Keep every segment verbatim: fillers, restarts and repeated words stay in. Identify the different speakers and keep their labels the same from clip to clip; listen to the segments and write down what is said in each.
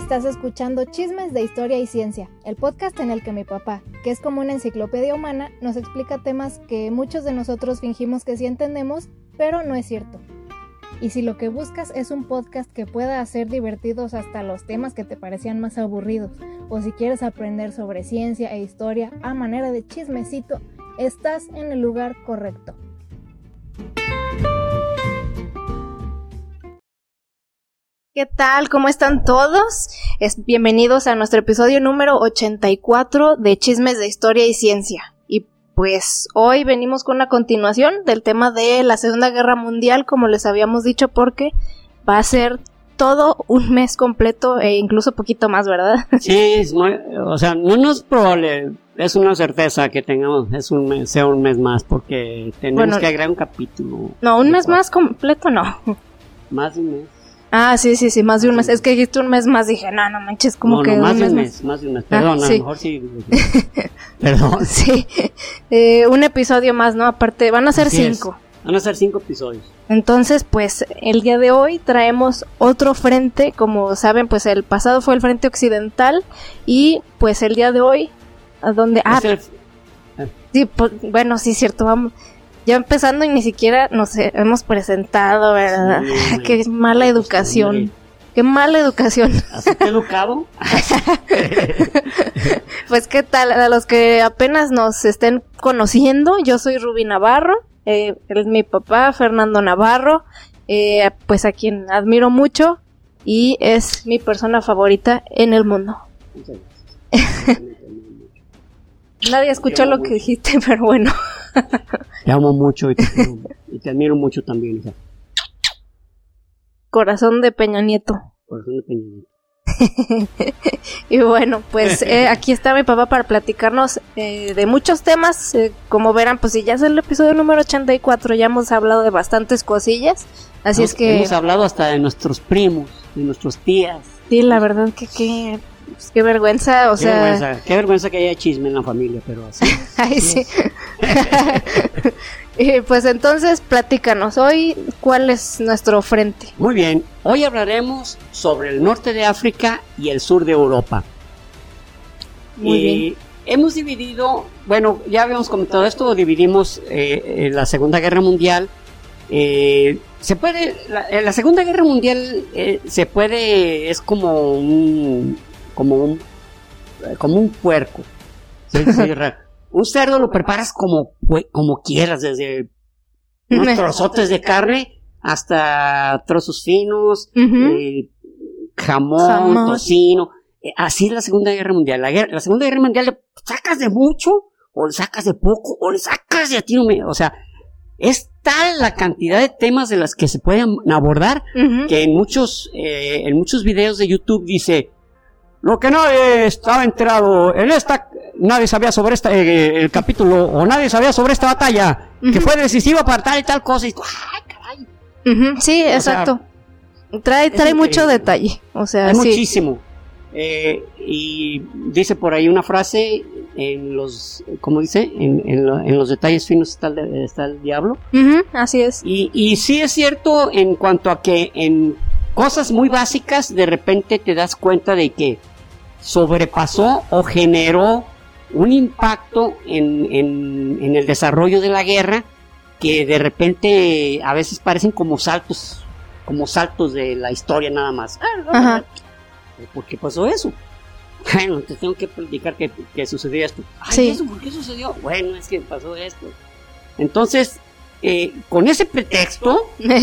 Speaker 1: Estás escuchando Chismes de Historia y Ciencia, el podcast en el que mi papá, que es como una enciclopedia humana, nos explica temas que muchos de nosotros fingimos que sí entendemos, pero no es cierto. Y si lo que buscas es un podcast que pueda hacer divertidos hasta los temas que te parecían más aburridos, o si quieres aprender sobre ciencia e historia a manera de chismecito, estás en el lugar correcto. ¿Qué tal? ¿Cómo están todos? Es, bienvenidos a nuestro episodio número ochenta y cuatro de Chismes de Historia y Ciencia. Y pues hoy venimos con una continuación del tema de la Segunda Guerra Mundial, como les habíamos dicho, porque va a ser todo un mes completo e incluso poquito más, ¿verdad?
Speaker 2: Sí, es muy, o sea, no nos es probable, es una certeza que tengamos, es un mes, sea un mes más, porque tenemos bueno, que agregar un capítulo.
Speaker 1: No, un mes cuatro. Más completo no.
Speaker 2: Más de un mes.
Speaker 1: Ah, sí, sí, sí, más de un mes. Es que dijiste un mes más, dije, no, no manches, como
Speaker 2: no,
Speaker 1: que
Speaker 2: no, más
Speaker 1: un
Speaker 2: de
Speaker 1: mes
Speaker 2: un mes,
Speaker 1: más.
Speaker 2: más de un mes, perdón,
Speaker 1: ah,
Speaker 2: a
Speaker 1: sí.
Speaker 2: lo mejor sí. Perdón.
Speaker 1: Sí, eh, un episodio más, ¿no? Aparte, van a ser
Speaker 2: Así
Speaker 1: cinco.
Speaker 2: Es. Van a ser cinco episodios.
Speaker 1: Entonces, pues, el día de hoy traemos otro frente, como saben, pues el pasado fue el frente occidental, y pues el día de hoy, ¿a dónde? Ah,
Speaker 2: el...
Speaker 1: sí, pues, bueno, sí, cierto, vamos. Ya empezando y ni siquiera nos hemos presentado, ¿verdad? Sí, qué mala educación. Hombre. Qué mala educación.
Speaker 2: ¿Así te he educado?
Speaker 1: Pues qué tal, a los que apenas nos estén conociendo, yo soy Ruby Navarro, eh, él es mi papá, Fernando Navarro, eh, pues a quien admiro mucho y es mi persona favorita en el mundo. Nadie escuchó lo que dijiste, pero bueno.
Speaker 2: Te amo mucho y te, y te admiro mucho también, hija.
Speaker 1: Corazón de Peña Nieto.
Speaker 2: Corazón de Peña Nieto.
Speaker 1: Y bueno, pues eh, aquí está mi papá para platicarnos eh, de muchos temas. Eh, como verán, pues si ya es el episodio número ochenta y cuatro, ya hemos hablado de bastantes cosillas. Así
Speaker 2: Nos,
Speaker 1: es que...
Speaker 2: Hemos hablado hasta de nuestros primos, de nuestros tías.
Speaker 1: Sí, la verdad que qué... Pues qué vergüenza, o
Speaker 2: qué
Speaker 1: sea...
Speaker 2: Vergüenza, qué vergüenza que haya chisme en la familia, pero así...
Speaker 1: Ay, sí. Y pues entonces, platícanos, hoy, ¿cuál es nuestro frente?
Speaker 2: Muy bien, hoy hablaremos sobre el norte de África y el sur de Europa.
Speaker 1: Muy
Speaker 2: eh,
Speaker 1: bien.
Speaker 2: Hemos dividido, bueno, ya habíamos comentado esto, dividimos eh, la Segunda Guerra Mundial. Eh, se puede, la, la Segunda Guerra Mundial eh, se puede, es como un, como un, como un puerco. ¿Sí? Sí, un cerdo lo preparas como, como quieras, desde unos trozotes de carne hasta trozos finos, uh-huh. eh, jamón, jamón, tocino. Eh, así es la Segunda Guerra Mundial. La, guerra, la Segunda Guerra Mundial le sacas de mucho, o le sacas de poco, o le sacas de a tiro. O sea, es tal la cantidad de temas de las que se pueden abordar, uh-huh. que en muchos, eh, en muchos videos de YouTube dice... Lo que nadie estaba enterado en esta, nadie sabía sobre esta, eh, el capítulo, o nadie sabía sobre esta batalla, uh-huh. que fue decisiva para tal y tal cosa, y ¡ay, caray!
Speaker 1: Uh-huh, sí, o exacto. Sea, trae trae mucho detalle, o sea,
Speaker 2: hay
Speaker 1: sí.
Speaker 2: muchísimo. Eh, y dice por ahí una frase, en los, ¿cómo dice? En, en, lo, en los detalles finos está el, está el diablo.
Speaker 1: Uh-huh, así es.
Speaker 2: Y, y sí es cierto en cuanto a que en cosas muy básicas, de repente te das cuenta de que sobrepasó o generó un impacto en, en, en el desarrollo de la guerra que de repente a veces parecen como saltos, como saltos de la historia nada más.
Speaker 1: Ajá.
Speaker 2: ¿Por qué pasó eso? Bueno, te tengo que platicar que, que sucedió esto. Ay,
Speaker 1: sí.
Speaker 2: ¿eso por qué sucedió? Bueno, es que pasó esto. Entonces, Eh, con ese pretexto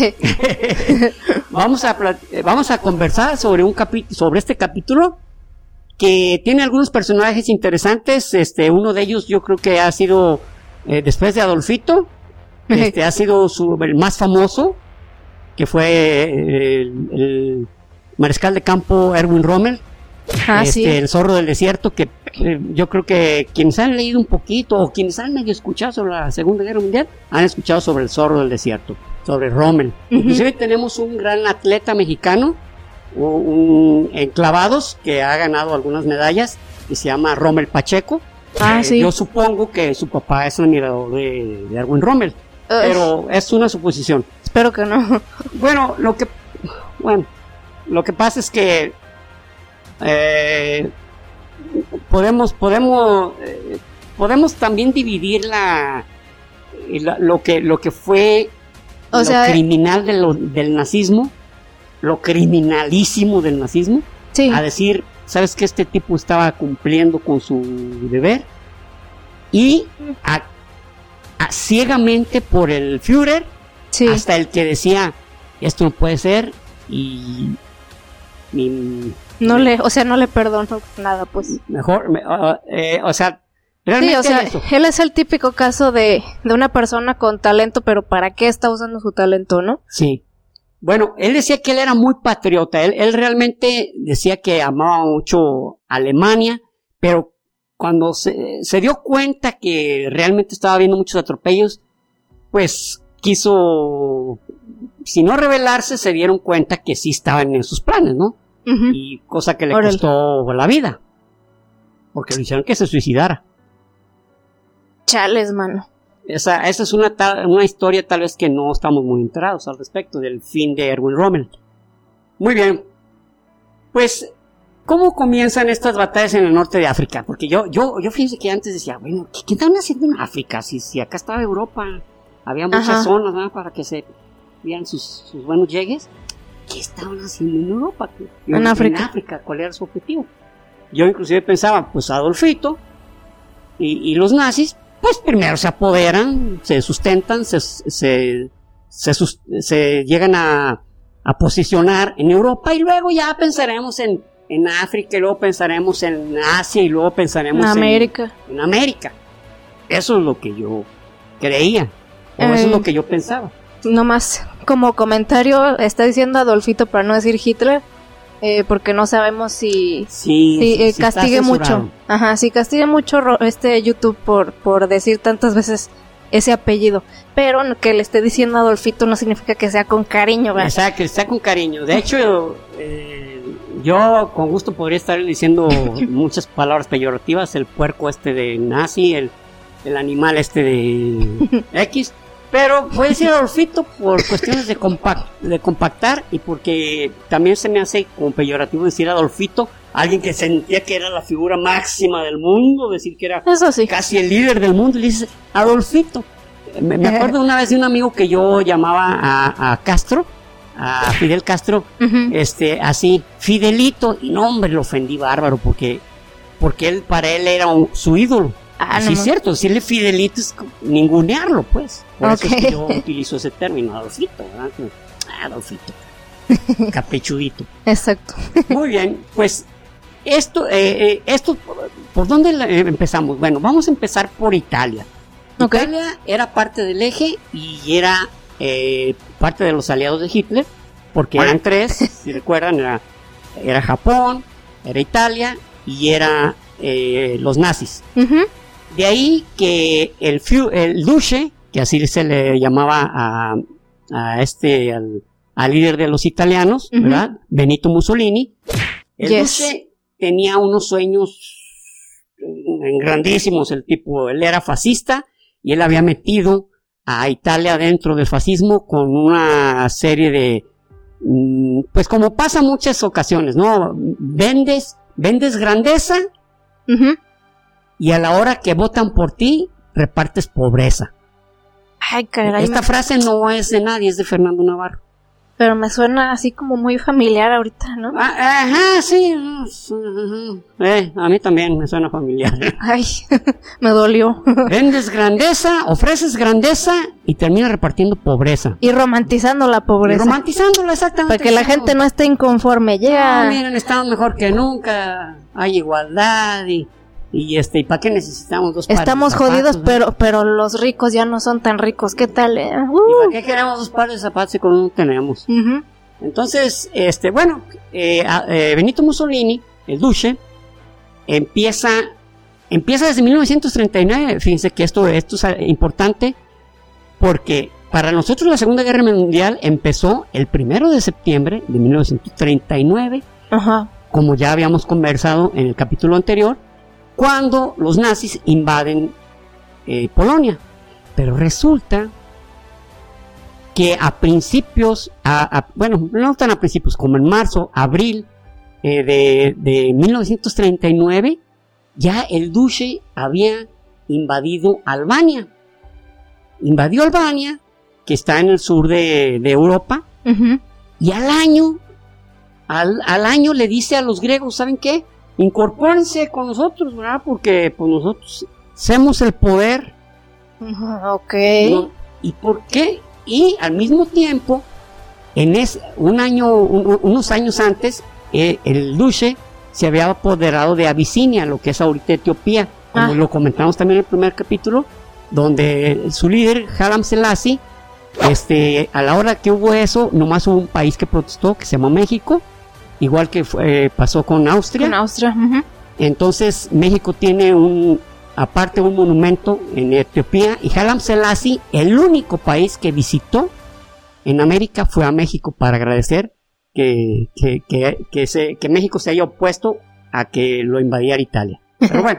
Speaker 2: vamos a vamos a conversar sobre un capi- sobre este capítulo que tiene algunos personajes interesantes. Este, uno de ellos yo creo que ha sido eh, después de Adolfito, este ha sido su, el más famoso, que fue eh, el, el mariscal de campo Erwin Rommel.
Speaker 1: Ah,
Speaker 2: este,
Speaker 1: sí.
Speaker 2: El zorro del desierto, que eh, yo creo que quienes han leído un poquito o quienes han medio escuchado sobre la Segunda Guerra Mundial han escuchado sobre el zorro del desierto, sobre Rommel. Uh-huh. Inclusive tenemos un gran atleta mexicano, un, un enclavados, que ha ganado algunas medallas, que se llama Rommel Pacheco.
Speaker 1: Ah,
Speaker 2: eh,
Speaker 1: sí.
Speaker 2: Yo supongo que su papá es un admirador de, de Erwin Rommel, uh, pero es una suposición.
Speaker 1: Espero que no.
Speaker 2: Bueno, lo que bueno, lo que pasa es que eh, podemos, podemos, eh, podemos también dividir la, la, lo que, lo que fue o lo sea, criminal de lo, del nazismo, lo criminalísimo del nazismo, sí. A decir, ¿sabes qué? Este tipo estaba cumpliendo con su deber y a, a, ciegamente por el Führer, sí. Hasta el que decía, esto no puede ser y... y
Speaker 1: no le, o sea, no le perdono nada, pues.
Speaker 2: Mejor, uh, eh, o sea, realmente
Speaker 1: sí, o sea, eso. Él es el típico caso de, de una persona con talento, pero ¿para qué está usando su talento, no?
Speaker 2: Sí. Bueno, él decía que él era muy patriota, él, él realmente decía que amaba mucho a Alemania, pero cuando se, se dio cuenta que realmente estaba habiendo muchos atropellos, pues quiso, si no rebelarse, se dieron cuenta que sí estaban en sus planes, ¿no? Uh-huh. Y cosa que le Orel. costó la vida, porque le hicieron que se suicidara.
Speaker 1: Chales, mano.
Speaker 2: Esa, esa es una, ta- una historia tal vez que no estamos muy enterados al respecto del fin de Erwin Rommel. Muy bien. Pues, ¿cómo comienzan estas batallas en el norte de África? Porque yo, yo, yo fíjense que antes decía, bueno, ¿qué, qué estaban haciendo en África? Si, si acá estaba Europa, había muchas Ajá. zonas, ¿no? Para que se vieran sus, sus buenos llegues. ¿Qué estaban haciendo en Europa?
Speaker 1: En, en África.
Speaker 2: En África, ¿cuál era su objetivo? Yo inclusive pensaba, pues Adolfito y, y los nazis, pues primero se apoderan, se sustentan, se, se, se, sus, se llegan a, a posicionar en Europa y luego ya pensaremos en, en África y luego pensaremos en Asia y luego pensaremos
Speaker 1: en América.
Speaker 2: En, en América. Eso es lo que yo creía, o eh, eso es lo que yo pensaba.
Speaker 1: Nomás como comentario, está diciendo Adolfito para no decir Hitler, eh, porque no sabemos si,
Speaker 2: sí,
Speaker 1: si eh,
Speaker 2: sí,
Speaker 1: castigue mucho. Ajá, si castigue mucho este YouTube por, por decir tantas veces ese apellido. Pero que le esté diciendo Adolfito no significa que sea con cariño, ¿verdad?
Speaker 2: O sea, que sea con cariño. De hecho, eh, yo con gusto podría estar diciendo muchas palabras peyorativas, el puerco este de nazi, el, el animal este de X. Pero voy a decir Adolfito por cuestiones de, compact, de compactar y porque también se me hace como peyorativo decir Adolfito, alguien que sentía que era la figura máxima del mundo, decir que era
Speaker 1: Eso sí.
Speaker 2: casi el líder del mundo, y le dices Adolfito. Me, me acuerdo una vez de un amigo que yo llamaba a, a Castro, a Fidel Castro, uh-huh. este, así, Fidelito, y no, hombre, lo ofendí bárbaro porque, porque él, para él era un, su ídolo. Ah, sí, no, es cierto, decirle Fidelito es ningunearlo, pues. Por okay. Eso es que yo utilizo ese término, Adolfito, ¿verdad? Adolfito. Capechudito.
Speaker 1: Exacto.
Speaker 2: Muy bien, pues, esto, eh, eh, esto, ¿por dónde eh, empezamos? Bueno, vamos a empezar por Italia. Okay. Italia era parte del eje y era eh, parte de los aliados de Hitler, porque eran tres, si recuerdan, era, era Japón, era Italia y era eh, los nazis. Uh-huh. De ahí que el, el Duce, que así se le llamaba a, a este, al, al líder de los italianos, uh-huh. ¿verdad? Benito Mussolini. El yes. Duce tenía unos sueños grandísimos, el tipo, él era fascista y él había metido a Italia dentro del fascismo con una serie de, pues como pasa en muchas ocasiones, ¿no? Vendes, vendes grandeza, uh-huh. y a la hora que votan por ti, repartes pobreza.
Speaker 1: Ay, caray.
Speaker 2: Esta me... frase no es de nadie, es de Fernando Navarro.
Speaker 1: Pero me suena así como muy familiar ahorita, ¿no?
Speaker 2: Ah, ajá, sí. Eh, a mí también me suena familiar.
Speaker 1: Ay, me dolió.
Speaker 2: Vendes grandeza, ofreces grandeza y terminas repartiendo pobreza.
Speaker 1: Y romantizando la pobreza.
Speaker 2: Y romantizándola, exactamente.
Speaker 1: Para que la gente no esté inconforme. Llega.
Speaker 2: No, miren, estamos mejor que nunca. Hay igualdad y... Y este, ¿y para qué necesitamos dos pares
Speaker 1: Estamos
Speaker 2: de zapatos?
Speaker 1: jodidos, ¿no? pero pero los ricos ya no son tan ricos. ¿Qué tal? Eh? Uh.
Speaker 2: ¿Y para qué queremos dos pares de zapatos si con uno tenemos? Uh-huh. Entonces, este, bueno, eh, eh, Benito Mussolini, el Duce, empieza, empieza desde mil novecientos treinta y nueve. Fíjense que esto, esto es importante porque para nosotros la Segunda Guerra Mundial empezó el primero de septiembre de mil novecientos treinta y nueve, uh-huh. como ya habíamos conversado en el capítulo anterior, cuando los nazis invaden eh, Polonia. Pero resulta que a principios, a, a, bueno, no tan a principios, como en marzo, abril eh, de, de mil novecientos treinta y nueve, ya el duce había invadido Albania. Invadió Albania, que está en el sur de, de Europa, uh-huh. y al año, al, al año le dice a los griegos, ¿saben qué? Incorpórense con nosotros, ¿verdad? Porque pues nosotros somos el poder.
Speaker 1: Uh, ok.
Speaker 2: ¿No? ¿Y por qué? Y al mismo tiempo, en es, un año, un, unos años antes, eh, el duce se había apoderado de Abisinia, lo que es ahorita Etiopía, como ah. lo comentamos también en el primer capítulo, donde su líder, Haile Selassie, este, a la hora que hubo eso, nomás hubo un país que protestó, que se llamó México, igual que fue, eh, pasó con Austria.
Speaker 1: Con Austria. Uh-huh.
Speaker 2: Entonces México tiene un, aparte un monumento en Etiopía, y Haile Selassie, el único país que visitó en América, fue a México para agradecer que, que, que, que, se, que México se haya opuesto a que lo invadiera Italia. Pero bueno,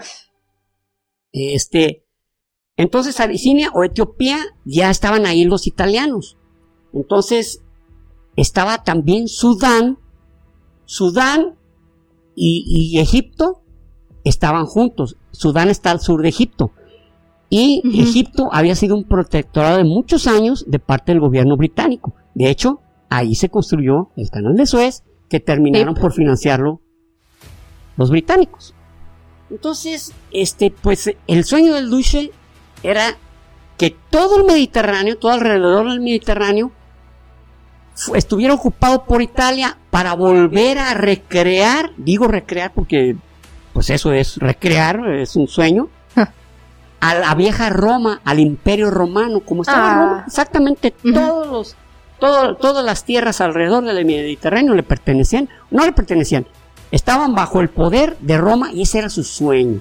Speaker 2: este... Entonces Abisinia o Etiopía ya estaban ahí los italianos. Entonces estaba también Sudán. Sudán y, y Egipto estaban juntos. Sudán está al sur de Egipto. Y uh-huh. Egipto había sido un protectorado de muchos años de parte del gobierno británico. De hecho, ahí se construyó el canal de Suez, que terminaron sí. por financiarlo los británicos. Entonces, este, pues el sueño del duce era que todo el Mediterráneo, todo alrededor del Mediterráneo, fu- estuviera ocupado por Italia para volver a recrear, digo recrear porque pues eso es recrear, es un sueño, a la vieja Roma, al Imperio Romano, como estaba ah. Roma, exactamente uh-huh. todos los, todo, todas las tierras alrededor del Mediterráneo le pertenecían, no le pertenecían, estaban bajo el poder de Roma y ese era su sueño.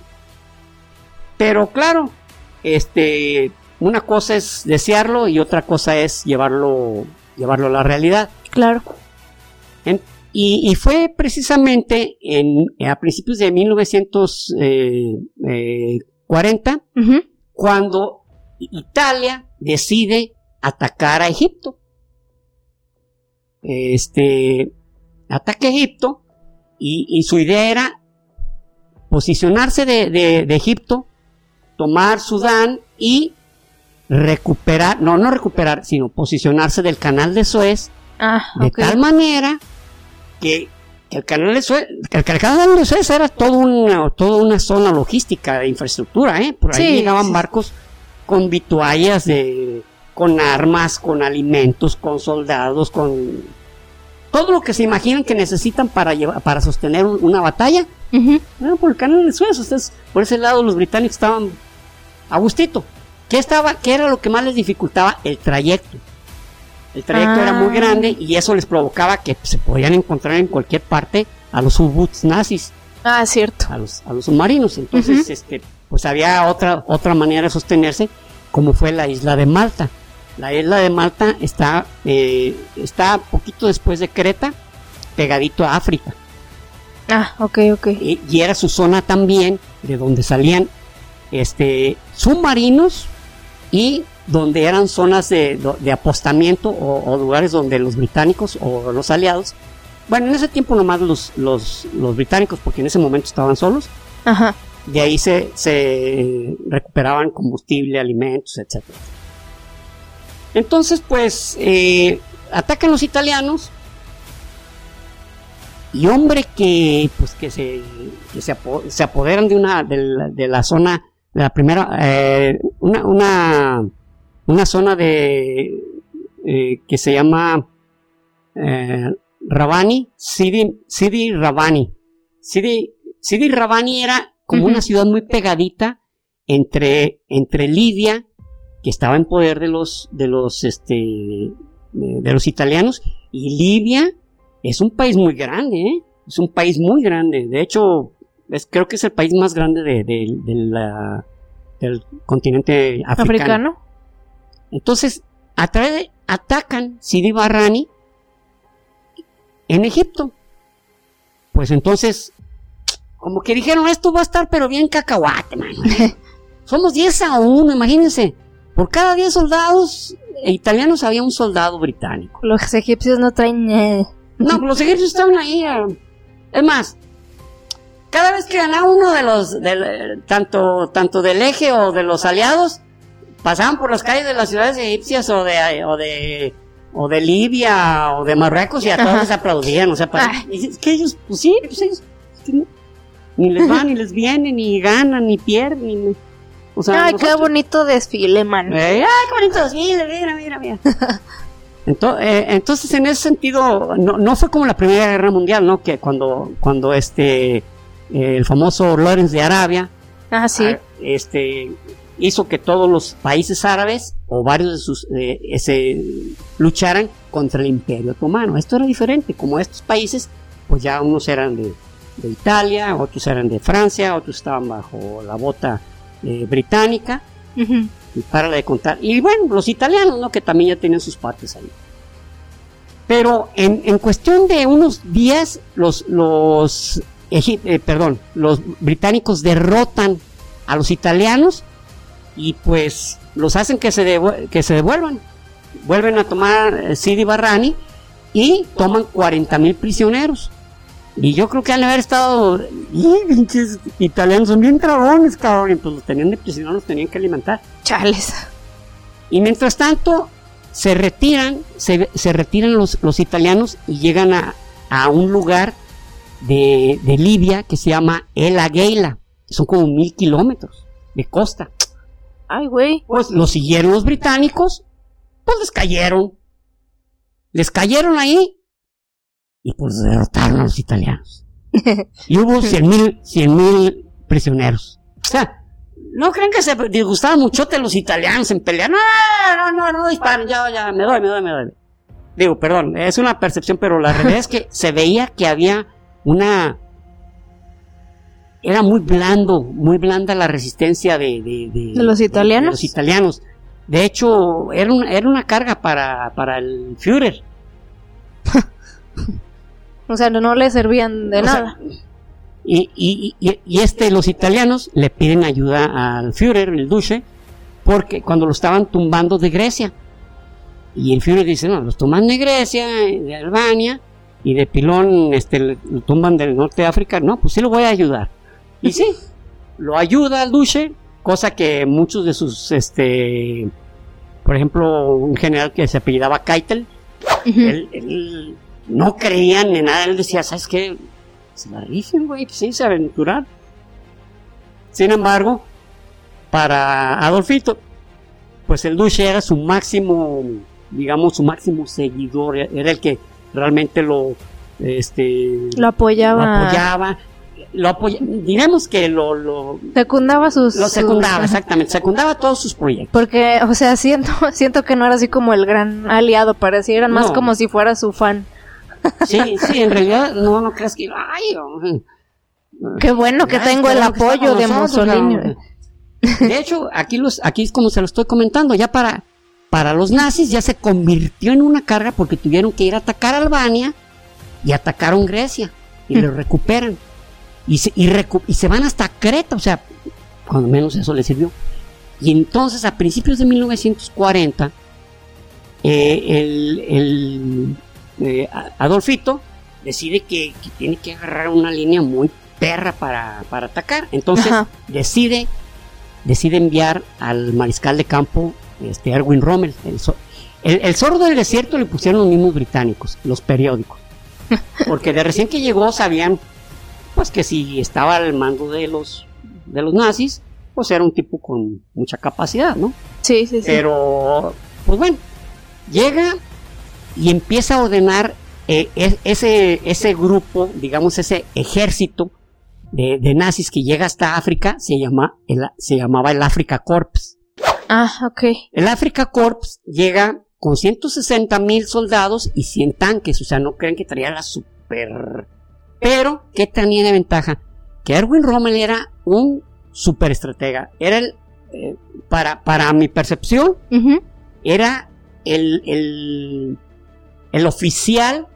Speaker 2: Pero claro, Este, una cosa es desearlo y otra cosa es llevarlo, llevarlo a la realidad.
Speaker 1: Claro.
Speaker 2: En, y, y fue precisamente en, a principios de mil novecientos cuarenta uh-huh. cuando Italia decide atacar a Egipto. Este, ataca a Egipto y, y su idea era posicionarse de, de, de Egipto, tomar Sudán y recuperar, no, no recuperar, sino posicionarse del canal de Suez ah, de okay. tal manera que, que el canal de Suez, que el, que el canal de Suez era todo una, toda una zona logística de infraestructura, ¿eh? Por ahí sí, llegaban sí. barcos con vituallas, de, con armas, con alimentos, con soldados, con todo lo que se imaginan que necesitan para llevar, para sostener una batalla. Uh-huh. Bueno, por el canal de Suez, ustedes, por ese lado los británicos estaban a gustito. ¿Qué estaba, qué era lo que más les dificultaba? El trayecto. El trayecto ah. era muy grande y eso les provocaba que se podían encontrar en cualquier parte a los U-Boots nazis.
Speaker 1: Ah, cierto.
Speaker 2: A los, a los submarinos. Entonces, uh-huh. este, pues había otra, otra manera de sostenerse, como fue la isla de Malta. La isla de Malta está, eh, está poquito después de Creta, pegadito a África.
Speaker 1: Ah, ok, ok.
Speaker 2: Y, y era su zona también, de donde salían este, submarinos y donde eran zonas de, de apostamiento o, o lugares donde los británicos o los aliados, bueno, en ese tiempo nomás los, los, los británicos, porque en ese momento estaban solos, ajá. de ahí se, se recuperaban combustible, alimentos, etcétera. Entonces, pues, eh, atacan los italianos y hombre que, pues, que se, que se, apo- se apoderan de una, de la, de la zona, de la primera, eh, una, una, una zona de, eh, que se llama, eh, Rabani, Sidi, Sidi Rabani. Sidi, Sidi Rabani era como uh-huh. una ciudad muy pegadita entre, entre Lidia, que estaba en poder de los, de los, este, de, de los italianos, y Libia es un país muy grande, ¿eh? Es un país muy grande. De hecho, es, creo que es el país más grande de, de, de la, del continente africano. ¿Africano? Entonces, a través de, atacan Sidi Barrani en Egipto. Pues entonces, como que dijeron, esto va a estar pero bien cacahuate, mano. Somos diez a uno, imagínense. Por cada diez soldados italianos había un soldado británico.
Speaker 1: Los egipcios no traen... Eh.
Speaker 2: No, los egipcios estaban ahí. Eh, Es más, cada vez que ganaba uno de los, de, tanto, tanto del eje o de los aliados, pasaban por las calles de las ciudades egipcias o de, o de, o de Libia o de Marruecos y a todos les aplaudían, o sea, para, es que ellos, pues sí, pues ellos, ni les van, ni les viene, ni ganan, ni pierden, ni, o sea,
Speaker 3: ay,
Speaker 2: nosotros,
Speaker 3: qué bonito desfile, man.
Speaker 2: Eh, ay, qué bonito desfile, mira, mira, mira. Entonces, eh, entonces, en ese sentido, no, no fue como la Primera Guerra Mundial, ¿no? Que cuando, cuando este, eh, el famoso Lawrence de Arabia,
Speaker 3: ah, sí,
Speaker 2: a, este, hizo que todos los países árabes o varios de sus eh, se lucharan contra el Imperio Otomano. Esto era diferente, como estos países, pues ya unos eran de de Italia, otros eran de Francia, otros estaban bajo la bota eh, británica, uh-huh. y para de contar, y bueno, los italianos, ¿no? Que también ya tenían sus partes ahí. Pero en, en cuestión de unos días, los, los, eh, perdón, los británicos derrotan a los italianos y pues los hacen que se, devu- que se devuelvan, vuelven a tomar eh, Sidi Barrani y toman cuarenta mil prisioneros. Y yo creo que han de haber estado, y pinches italianos son bien trabones, cabrón, y pues los tenían de prisioneros, los tenían que alimentar.
Speaker 3: Chales.
Speaker 2: Y mientras tanto, se retiran, se, se retiran los, los italianos y llegan a, a un lugar de, de Libia que se llama El Agheila. Son como mil kilómetros de costa.
Speaker 3: Ay, güey.
Speaker 2: Pues los siguieron los británicos, pues les cayeron. Les cayeron ahí. Y pues derrotaron a los italianos. Y hubo cien mil prisioneros. O sea, no creen que se disgustaban muchote los italianos en pelear. No, no, no, no disparen, ya, ya, me doy, me doy, me doy. Digo, perdón, es una percepción, pero la realidad es que se veía que había una... Era muy blando, muy blanda la resistencia de... ¿De, de,
Speaker 3: ¿De los italianos?
Speaker 2: De, de los italianos. De hecho, era una, era una carga para, para el Führer.
Speaker 3: O sea, no, no le servían de o nada.
Speaker 2: Sea, y, y, y, y este, los italianos le piden ayuda al Führer, el Duce, porque cuando lo estaban tumbando de Grecia. Y el Führer dice, no, los toman de Grecia, de Albania, y de pilón este, lo tumban del norte de África. No, pues sí lo voy a ayudar. Y sí, lo ayuda al Duce, cosa que muchos de sus, este, por ejemplo, un general que se apellidaba Keitel, uh-huh. él, él no creían en nada, él decía, ¿sabes qué? Se la rifen, güey, pues sí, se aventurar. Sin embargo, para Adolfito, pues el Duce era su máximo, digamos, su máximo seguidor, era el que realmente lo, este,
Speaker 3: lo apoyaba,
Speaker 2: lo apoyaba, lo apoya, digamos que lo, lo
Speaker 3: secundaba sus,
Speaker 2: lo secundaba,
Speaker 3: sus,
Speaker 2: exactamente, secundaba todos sus proyectos.
Speaker 3: Porque, o sea, siento, siento que no era así como el gran aliado, parecía, eran más no. como si fuera su fan.
Speaker 2: Sí, sí, en realidad, no, no creas que, ay, oh,
Speaker 3: qué bueno que tengo el apoyo de Mussolini.
Speaker 2: De hecho, aquí los, aquí es como se lo estoy comentando, ya para, para los nazis ya se convirtió en una carga porque tuvieron que ir a atacar a Albania y atacaron Grecia y lo recuperan y se, y, recu- y se van hasta Creta, o sea, cuando menos eso les sirvió. Y entonces a principios de mil novecientos cuarenta eh, el, el eh, Adolfito decide que, que tiene que agarrar una línea muy perra para, para atacar, entonces Ajá. decide decide enviar al mariscal de campo este Erwin Rommel. El, el, el zorro del desierto le pusieron los mismos británicos, los periódicos, porque de recién que llegó sabían pues que si estaba al mando de los de los nazis, pues era un tipo con mucha capacidad, ¿no?
Speaker 3: Sí, sí, sí.
Speaker 2: Pero pues bueno, llega y empieza a ordenar eh, ese ese grupo, digamos ese ejército De, de nazis que llega hasta África, se llama el, se llamaba el Afrika Korps.
Speaker 3: Ah, ok.
Speaker 2: El Afrika Korps llega con ciento sesenta mil soldados y cien tanques, o sea, no creen que traía la super... Pero, ¿qué tenía de ventaja? Que Erwin Rommel era un super estratega, era el, eh, para, para mi percepción, uh-huh. era el, el, el oficial,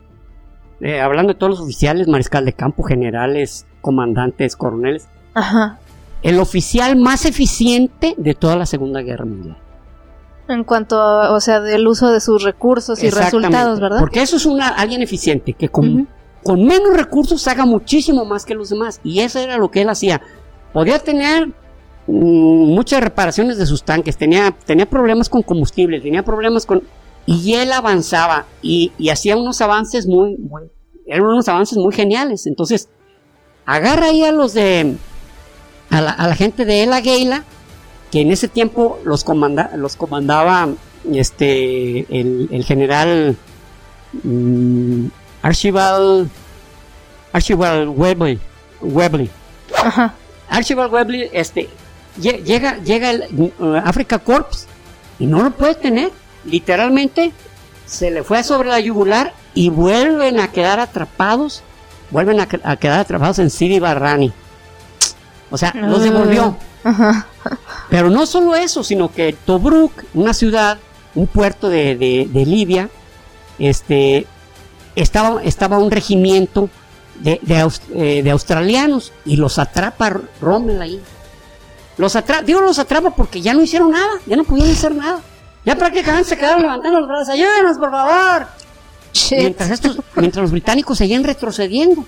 Speaker 2: eh, hablando de todos los oficiales, mariscal de campo, generales, comandantes, coroneles,
Speaker 3: Ajá.
Speaker 2: el oficial más eficiente de toda la Segunda Guerra Mundial.
Speaker 3: En cuanto a, o sea, del uso de sus recursos y resultados, ¿verdad?
Speaker 2: Porque eso es una alguien eficiente, que con, uh-huh. con menos recursos haga muchísimo más que los demás. Y eso era lo que él hacía. Podía tener mmm, muchas reparaciones de sus tanques, tenía, tenía problemas con combustible, tenía problemas con... Y él avanzaba y, y hacía unos avances muy, muy... Eran unos avances muy geniales. Entonces, agarra ahí a los de... A la, a la gente de El Águila, que en ese tiempo los, comanda, los comandaba este el, el general mmm, Archibald Archibald Webley Webley
Speaker 3: Ajá.
Speaker 2: Archibald Webley este llega llega el uh, Africa Corps y no lo puede tener, literalmente se le fue sobre la yugular y vuelven a quedar atrapados vuelven a, a quedar atrapados en Sidi Barrani, o sea, uh, los devolvió.
Speaker 3: Ajá.
Speaker 2: Pero no solo eso, sino que Tobruk, una ciudad, un puerto de, de, de Libia, este, estaba, estaba un regimiento de, de, eh, de australianos y los atrapa Rommel ahí. Los atrapa, digo los atrapa porque ya no hicieron nada, ya no pudieron hacer nada. Ya prácticamente se quedaron levantando los brazos, ayúdenos por favor. Mientras, estos, mientras los británicos seguían retrocediendo.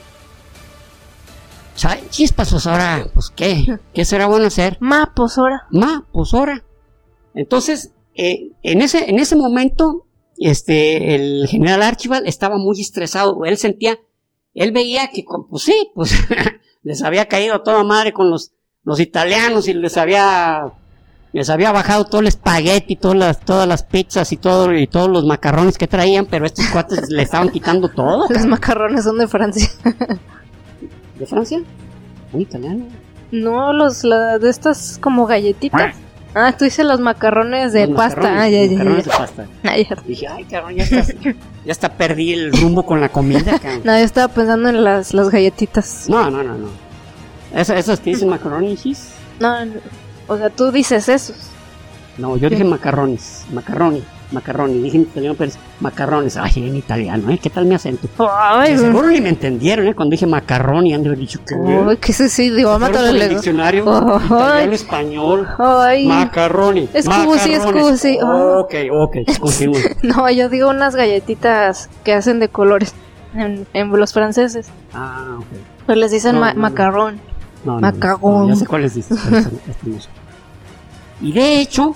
Speaker 2: ¿Sabes? Chispas, pues ahora, pues qué, ¿qué será bueno hacer?
Speaker 3: Ma, pues ahora.
Speaker 2: Ma, pues ahora. Entonces, eh, en ese, en ese momento, este, el general Archibald estaba muy estresado. Él sentía, él veía que, pues sí, pues les había caído a toda madre con los, los italianos y les había, les había bajado todo el espagueti, todas las, todas las pizzas y todo, y todos los macarrones que traían, pero estos cuates le estaban quitando todo.
Speaker 3: Los macarrones son de Francia.
Speaker 2: ¿De Francia? ¿Un italiano?
Speaker 3: No, los la, de estas como galletitas. Ah, tú dices los macarrones de
Speaker 2: los
Speaker 3: pasta.
Speaker 2: Macarrones,
Speaker 3: ah, ya, ya,
Speaker 2: macarrones
Speaker 3: ya.
Speaker 2: de pasta.
Speaker 3: Ah, ya.
Speaker 2: Dije, ay, cabrón, ya está, ya está perdí el rumbo con la comida, cabrón.
Speaker 3: No, yo estaba pensando en las, las galletitas.
Speaker 2: No, no, no, no. Esas, esas que dicen macaroni y cheese.
Speaker 3: No, no, o sea, tú dices esos.
Speaker 2: No, yo dije macarrones, macaroni, macaroni. Dije en italiano, pero es macarrones. Ay, en italiano, ¿eh? ¿Qué tal mi acento?
Speaker 3: Ay,
Speaker 2: De seguro ni me entendieron, ¿eh? Cuando dije macaroni, han de haber dicho que...
Speaker 3: Ay, ¿qué es ese idioma
Speaker 2: Fueron
Speaker 3: tan
Speaker 2: por el
Speaker 3: lejos?
Speaker 2: diccionario,
Speaker 3: Ay.
Speaker 2: italiano, español,
Speaker 3: Ay.
Speaker 2: macaroni,
Speaker 3: Scusi,
Speaker 2: macarrones.
Speaker 3: scusi. Oh.
Speaker 2: Ok, ok, continúa.
Speaker 3: No, yo digo unas galletitas que hacen de colores en, en los franceses.
Speaker 2: Ah, ok.
Speaker 3: Pues les dicen
Speaker 2: No,
Speaker 3: ma-
Speaker 2: no, no.
Speaker 3: macarrón.
Speaker 2: No, no,
Speaker 3: Macagón.
Speaker 2: no, ya sé cuáles dices. pero este- este no sé. Y de hecho,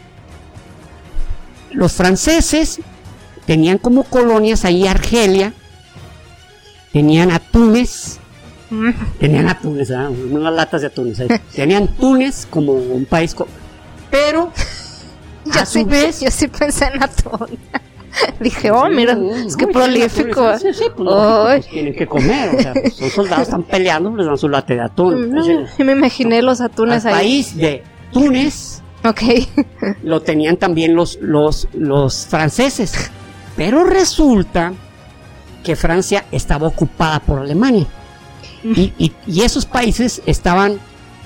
Speaker 2: los franceses tenían como colonias ahí Argelia, tenían a Túnez,
Speaker 3: Mm.
Speaker 2: tenían a Túnez, ¿eh? Unas latas de atunes ahí. Tenían Túnez como un país, co- pero
Speaker 3: Yo
Speaker 2: a su
Speaker 3: sí,
Speaker 2: vez...
Speaker 3: yo sí pensé en atún. Dije, oh, mira,
Speaker 2: Mm,
Speaker 3: es que
Speaker 2: uy,
Speaker 3: prolífico.
Speaker 2: Sí, sí, pues, lógico,
Speaker 3: Ay.
Speaker 2: pues, tienen que comer, o sea, pues, son soldados, están peleando, les dan su late de atún.
Speaker 3: No,
Speaker 2: Entonces,
Speaker 3: yo me imaginé los atunes
Speaker 2: al
Speaker 3: ahí.
Speaker 2: país de Túnez
Speaker 3: Ok.
Speaker 2: lo tenían también los, los, los franceses, pero resulta que Francia estaba ocupada por Alemania y, y, y esos países estaban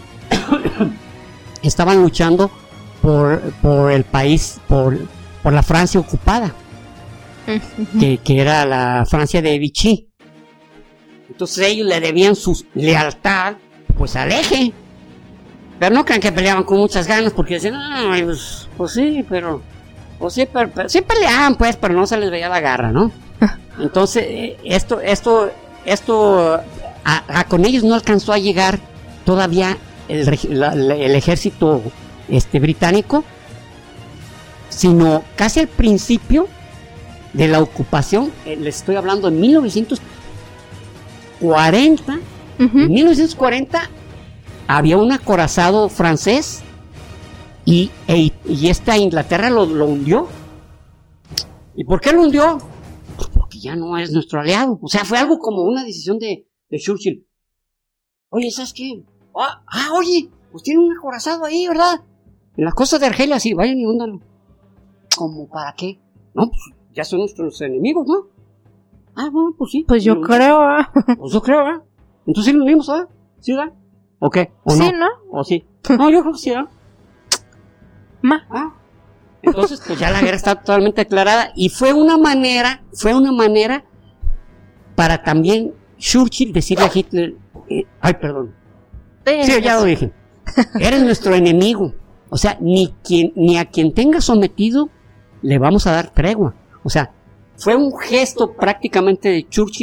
Speaker 2: estaban luchando por, por el país, por, por la Francia ocupada, que, que era la Francia de Vichy. Entonces ellos le debían su lealtad pues al eje. Pero no crean que peleaban con muchas ganas, porque decían, ah, pues, pues sí, pero, pues sí, pero, pero sí peleaban, pues, pero no se les veía la garra, ¿no? Entonces, eh, esto, esto, esto, a, a, con ellos no alcanzó a llegar todavía el, la, el ejército este, británico, sino casi al principio de la ocupación, eh, les estoy hablando en mil novecientos cuarenta, uh-huh. En mil novecientos cuarenta había un acorazado francés y, e, y esta Inglaterra lo, lo hundió. ¿Y por qué lo hundió? Pues porque ya no es nuestro aliado. O sea, fue algo como una decisión de, de Churchill. Oye, ¿sabes qué? Ah, ah, oye, pues tiene un acorazado ahí, ¿verdad? En las costas de Argelia, sí, vayan y húndanlo. ¿Cómo para qué? No, pues ya son nuestros enemigos, ¿no? Ah, bueno, pues sí.
Speaker 3: Pues yo
Speaker 2: lo,
Speaker 3: creo, ¿eh?
Speaker 2: Pues yo creo, ¿eh? Entonces sí lo unimos, ¿eh? ¿Sí, verdad? ¿O qué? ¿O
Speaker 3: sí,
Speaker 2: no?
Speaker 3: ¿no?
Speaker 2: ¿O sí? No, yo creo que sí, ¿no?
Speaker 3: Ma.
Speaker 2: Ah. Entonces, pues ya la guerra está totalmente declarada y fue una manera, fue una manera para también Churchill decirle a Hitler, eh, ay, perdón. Sí, ya lo dije. Eres nuestro enemigo. O sea, ni quien, ni a quien tenga sometido le vamos a dar tregua. O sea, fue un gesto prácticamente de Churchill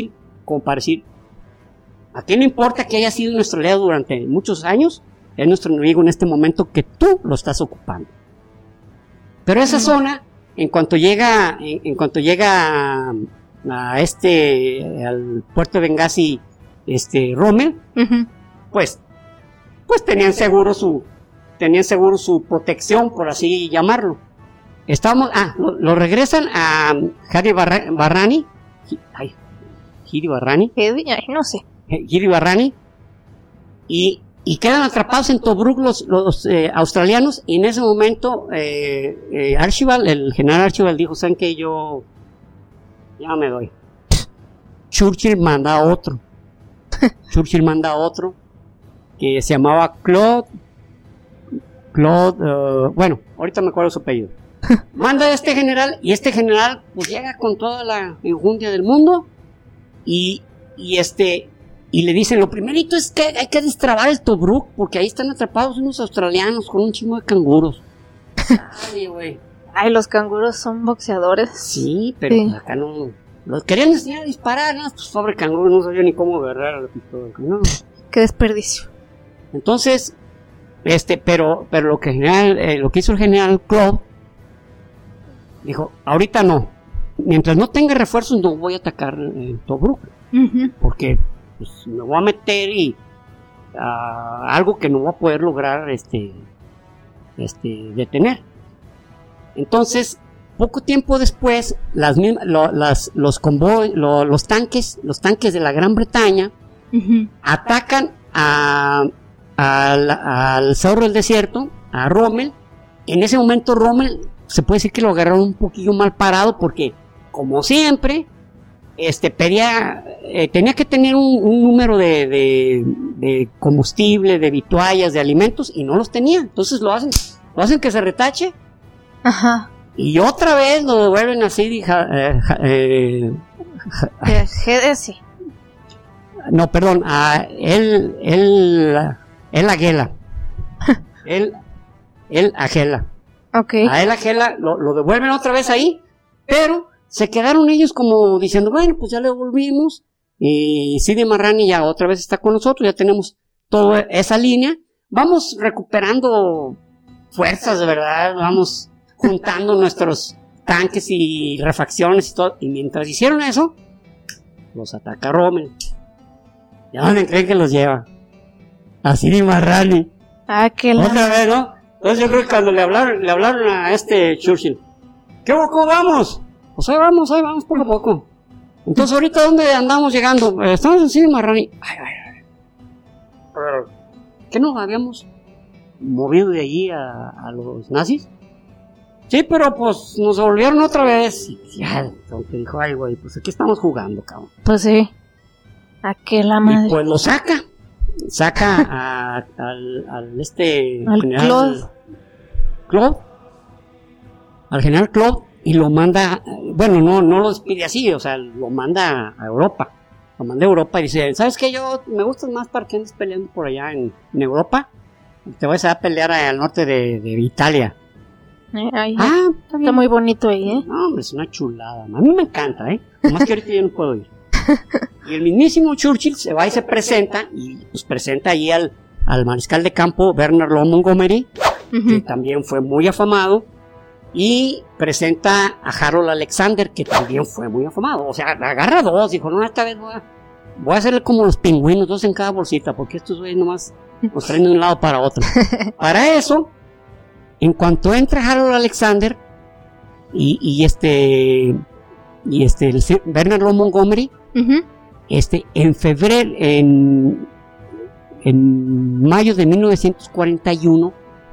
Speaker 2: como para decir, aquí no importa que haya sido nuestro aliado durante muchos años, es nuestro enemigo en este momento que tú lo estás ocupando. Pero esa uh-huh. zona, en cuanto llega, en, en cuanto llega a, a este, al puerto de Benghazi, este, Rommel, uh-huh. pues, pues tenían seguro su, tenían seguro su protección, por así llamarlo. Estábamos, ah, lo, lo regresan a Hadi Barra, Barrani, ay, Hidi Barrani,
Speaker 3: ay, no sé,
Speaker 2: Hidi Barrani, y, y quedan atrapados en Tobruk los, los eh, australianos, y en ese momento, eh, eh, Archibald, el general Archibald dijo, ¿saben qué? Yo, ya me doy. Churchill manda a otro, Churchill manda a otro, que se llamaba Claude, Claude, uh, bueno, ahorita me acuerdo su apellido. Manda a este general, y este general pues llega con toda la enjundia del mundo, y, y este, y le dicen, lo primerito es que hay que destrabar el Tobruk, porque ahí están atrapados unos australianos con un chingo de canguros. Ay, güey.
Speaker 3: Ay, los canguros son boxeadores.
Speaker 2: Sí, pero sí. Acá no, los querían enseñar a disparar, no, pues pobre canguro, no sabía ni cómo agarrar la pistola, no.
Speaker 3: Qué desperdicio.
Speaker 2: Entonces, este, pero, pero lo que general, eh, lo que hizo el general Claude, dijo, ahorita no, mientras no tenga refuerzos no voy a atacar el Tobruk, uh-huh. porque pues, me voy a meter y uh, algo que no voy a poder lograr este, este, detener. Entonces, poco tiempo después, las, lo, las, los convoy, lo, los tanques, los tanques de la Gran Bretaña uh-huh. atacan a, a, a, al Zorro del Desierto, a Rommel. En ese momento Rommel se puede decir que lo agarraron un poquillo mal parado porque, como siempre, este pedía, eh, tenía que tener un, un número de, de, de combustible, de vituallas, de alimentos, y no los tenía. Entonces lo hacen, lo hacen que se retache. Ajá. Y otra vez lo devuelven así, eh, eh,
Speaker 3: eh,
Speaker 2: no, perdón, a él, él, él Aguela, él, él Aguela.
Speaker 3: Okay.
Speaker 2: A él Aguela lo, lo devuelven otra vez ahí, pero se quedaron ellos como diciendo, bueno, pues ya le devolvimos, y Sidi Marrani ya otra vez está con nosotros, ya tenemos toda esa línea, vamos recuperando fuerzas de verdad, vamos juntando nuestros tanques y refacciones y todo, y mientras hicieron eso, los ataca Rommel. ¿Y a dónde creen que los lleva? A Sidi Marrani.
Speaker 3: Ah, qué la...
Speaker 2: Otra vez, ¿no? Entonces yo creo que cuando le hablaron, le hablaron a este Churchill, ¿qué boco vamos? Pues ahí vamos, ahí vamos poco a poco. Entonces ahorita ¿dónde andamos llegando? Eh, estamos en Sidi Marrani. Ay, ay, ay. ¿Qué nos habíamos movido de allí a, a los nazis? Sí, pero pues nos volvieron otra vez. Y ya, te dijo, ay güey, pues aquí estamos jugando, cabrón.
Speaker 3: Pues sí. ¿A qué la madre?
Speaker 2: Y pues lo saca. Saca a, al, al este
Speaker 3: al
Speaker 2: general
Speaker 3: Claude.
Speaker 2: Claude al general Claude y lo manda, bueno, no no lo despide así, o sea, lo manda a Europa, lo manda a Europa y dice, ¿sabes qué? Yo me gusta más para que andes peleando por allá en, en Europa, te vas a pelear al norte de, de Italia.
Speaker 3: Eh, ay, ah, está, está muy bonito ahí, ¿eh?
Speaker 2: No, hombre, es una chulada, a mí me encanta, ¿eh? Nomás que ahorita yo no puedo ir. Y el mismísimo Churchill se va y se presenta, y pues presenta ahí al, al mariscal de campo Bernard Law Montgomery, uh-huh. que también fue muy afamado, y presenta a Harold Alexander, que también fue muy afamado. O sea, agarra dos, dijo, no, esta vez voy a, voy a hacerle como los pingüinos, dos en cada bolsita, porque estos güeyes nomás nos traen de un lado para otro. Para eso, en cuanto entra Harold Alexander, y, y este, y este, el Bernard Law Montgomery, Uh-huh. Este, en febrero, en, en mayo de mil novecientos cuarenta y uno,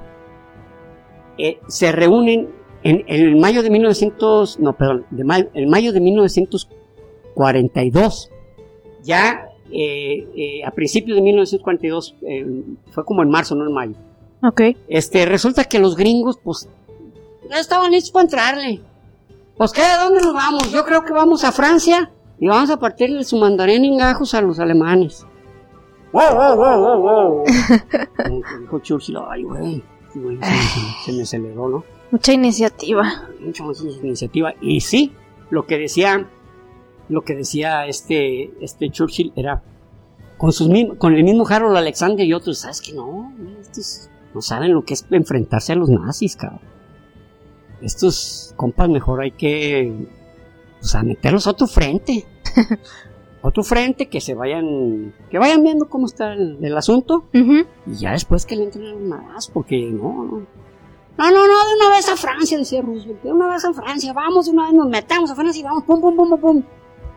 Speaker 2: eh, se reúnen, en, en mayo de mil novecientos, no, perdón, de mayo, en mayo de mil novecientos cuarenta y dos, ya eh, eh, a principios de mil novecientos cuarenta y dos, eh, fue como en marzo, no en mayo.
Speaker 3: Okay.
Speaker 2: Este, resulta que los gringos, pues, ya estaban listos para entrarle. Pues, ¿qué? ¿Dónde nos vamos? Yo creo que vamos a Francia. Y vamos a partirle su mandarín en gajos a los alemanes. ¡Wow, wow, wow, wow, wow! Dijo Churchill, ay, güey, güey se, se, se me aceleró, ¿no?
Speaker 3: Mucha iniciativa.
Speaker 2: Mucha iniciativa. Y sí, lo que decía lo que decía este, este Churchill era, con, sus, con el mismo Harold Alexander y otros, ¿sabes qué? No, estos no saben lo que es enfrentarse a los nazis, cabrón. Estos compas mejor hay que, o sea, meterlos a otro frente. Otro frente, que se vayan, que vayan viendo cómo está el, el asunto, uh-huh. y ya después que le entren más, porque no, no, no, no, no, de una vez a Francia, decía Roosevelt, de una vez a Francia, vamos, de una vez nos metemos a Francia y vamos, pum, pum, pum, pum, pum.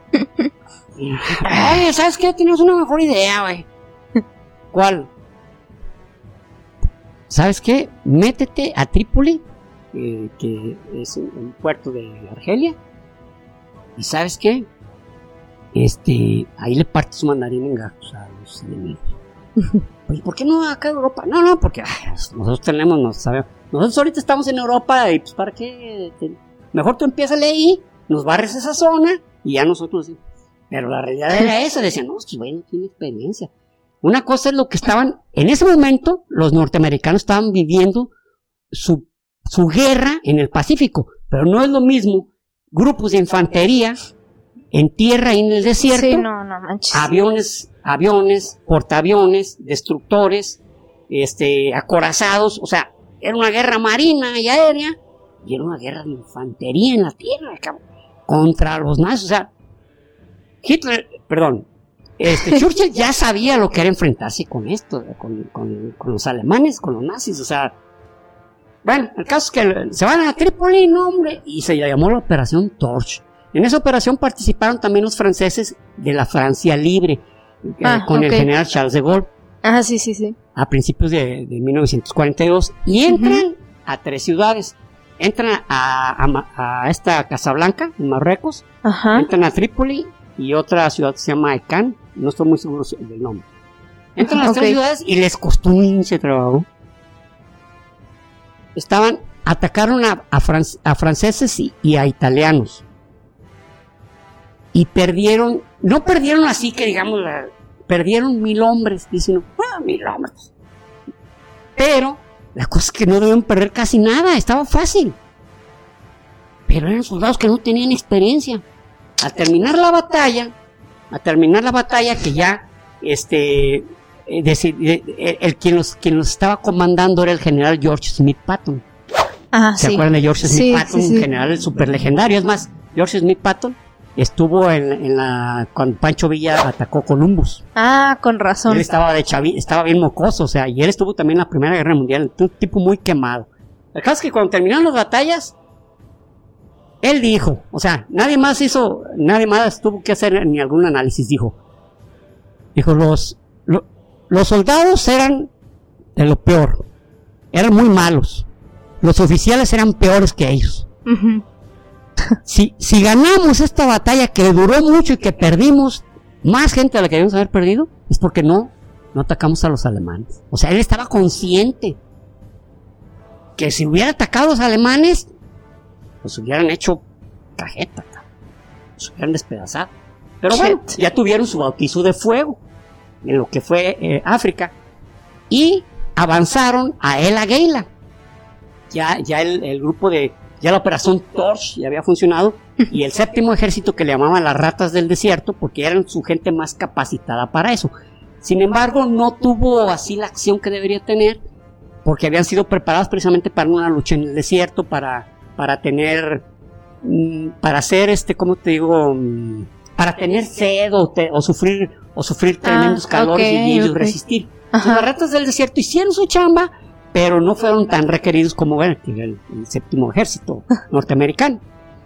Speaker 2: Ay, ¿sabes qué? Tienes una mejor idea, güey. ¿Cuál? ¿Sabes qué? Métete a Trípoli, eh, que es un, un puerto de Argelia, y ¿sabes qué? Este, ahí le parte su mandarín en gajos a los enemigos. Oye, ¿por qué no acá en Europa? No, no, porque ay, nosotros tenemos, no sabemos. Nosotros ahorita estamos en Europa y pues ¿para qué? Mejor tú empiezas ahí, nos barres esa zona y ya nosotros. Pero la realidad era esa, decían, no, este güey no tiene experiencia. Una cosa es lo que estaban, en ese momento, los norteamericanos estaban viviendo su, su guerra en el Pacífico, pero no es lo mismo grupos de infantería en tierra y en el desierto,
Speaker 3: sí, no, no manches.
Speaker 2: aviones, aviones, portaaviones, destructores, este, acorazados, o sea, era una guerra marina y aérea, y era una guerra de infantería en la tierra, cabrón, contra los nazis, o sea, Hitler, perdón, este, Churchill ya sabía lo que era enfrentarse con esto, con, con, con los alemanes, con los nazis, o sea, bueno, el caso es que se van a Trípoli, no hombre, y se llamó la Operación Torch. En esa operación participaron también los franceses de la Francia Libre, ah, eh, con okay. el general Charles de Gaulle.
Speaker 3: Ah, sí, sí, sí.
Speaker 2: A principios de, de mil novecientos cuarenta y dos. Y entran uh-huh. a tres ciudades. Entran a, a, a esta Casablanca, en Marruecos. Uh-huh. Entran a Trípoli y otra ciudad que se llama Ecán. No estoy muy seguro del nombre. Entran a las okay. tres ciudades y les costó un hinche trabajo. Estaban, atacaron a, a, fran- a franceses y, y a italianos. Y perdieron, no perdieron así que digamos, la, perdieron mil hombres, dicen, ah, mil hombres. Pero la cosa es que no debían perder casi nada, estaba fácil. Pero eran soldados que no tenían experiencia. Al terminar la batalla, al terminar la batalla que ya, este, eh, decir, eh, el, el quien los, quien los estaba comandando era el general George Smith Patton.
Speaker 3: Ah,
Speaker 2: ¿Se
Speaker 3: sí.
Speaker 2: acuerdan de George Smith
Speaker 3: sí,
Speaker 2: Patton,
Speaker 3: sí, sí.
Speaker 2: un general super legendario? Es más, George Smith Patton estuvo en, en la cuando Pancho Villa atacó Columbus.
Speaker 3: Ah, con razón.
Speaker 2: Él estaba de chavi, estaba bien mocoso, o sea, y él estuvo también en la Primera Guerra Mundial, un tipo muy quemado. El caso es que cuando terminaron las batallas, él dijo, o sea, nadie más hizo, nadie más tuvo que hacer ni algún análisis, dijo, dijo, los, lo, los soldados eran de lo peor, eran muy malos, los oficiales eran peores que ellos. Uh-huh. Si, si ganamos esta batalla que duró mucho y que perdimos más gente de la que debíamos haber perdido, es porque no, no atacamos a los alemanes. O sea, él estaba consciente que si hubiera atacado a los alemanes, pues hubieran hecho cajeta, los hubieran despedazado. Pero Shit. bueno, ya tuvieron su bautizo de fuego en lo que fue eh, África y avanzaron a El Águila. Ya, ya el, el grupo de Ya la operación Torch ya había funcionado y el séptimo ejército, que le llamaban las ratas del desierto, porque eran su gente más capacitada para eso. Sin embargo, no tuvo así la acción que debería tener, porque habían sido preparados precisamente para una lucha en el desierto, para, para tener, para hacer este, ¿cómo te digo? Para tener sed o, te, o sufrir, o sufrir tremendos ah, calores okay, y ellos okay. resistir. Entonces, las ratas del desierto hicieron su chamba, pero no fueron tan requeridos como bueno, el, el séptimo ejército norteamericano.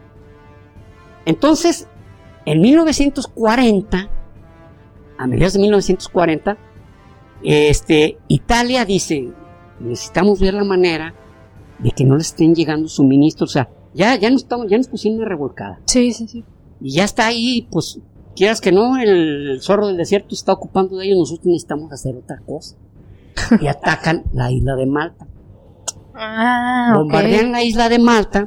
Speaker 2: Entonces, en mil novecientos cuarenta, a mediados de mil novecientos cuarenta, este, Italia dice, necesitamos ver la manera de que no les estén llegando suministros, o sea, ya, ya nos estamos, ya nos pusimos una revolcada.
Speaker 3: Sí, sí, sí.
Speaker 2: Y ya está ahí, pues, quieras que no, el zorro del desierto está ocupando de ellos, nosotros necesitamos hacer otra cosa. Y atacan la isla de Malta.
Speaker 3: Ah,
Speaker 2: bombardean
Speaker 3: okay.
Speaker 2: la isla de Malta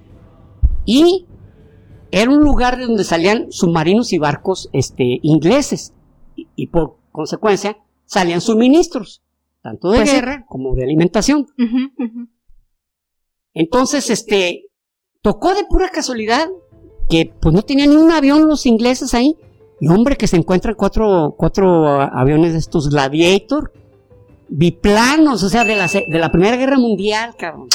Speaker 2: y era un lugar de donde salían submarinos y barcos este, ingleses y, y por consecuencia salían suministros tanto de pues guerra sí. como de alimentación.
Speaker 3: Uh-huh, uh-huh.
Speaker 2: Entonces este tocó de pura casualidad que pues no tenían ni un avión los ingleses ahí. Y hombre, que se encuentran cuatro, cuatro aviones de estos Gladiator, biplanos, o sea, de la, de la Primera Guerra Mundial, cabrón.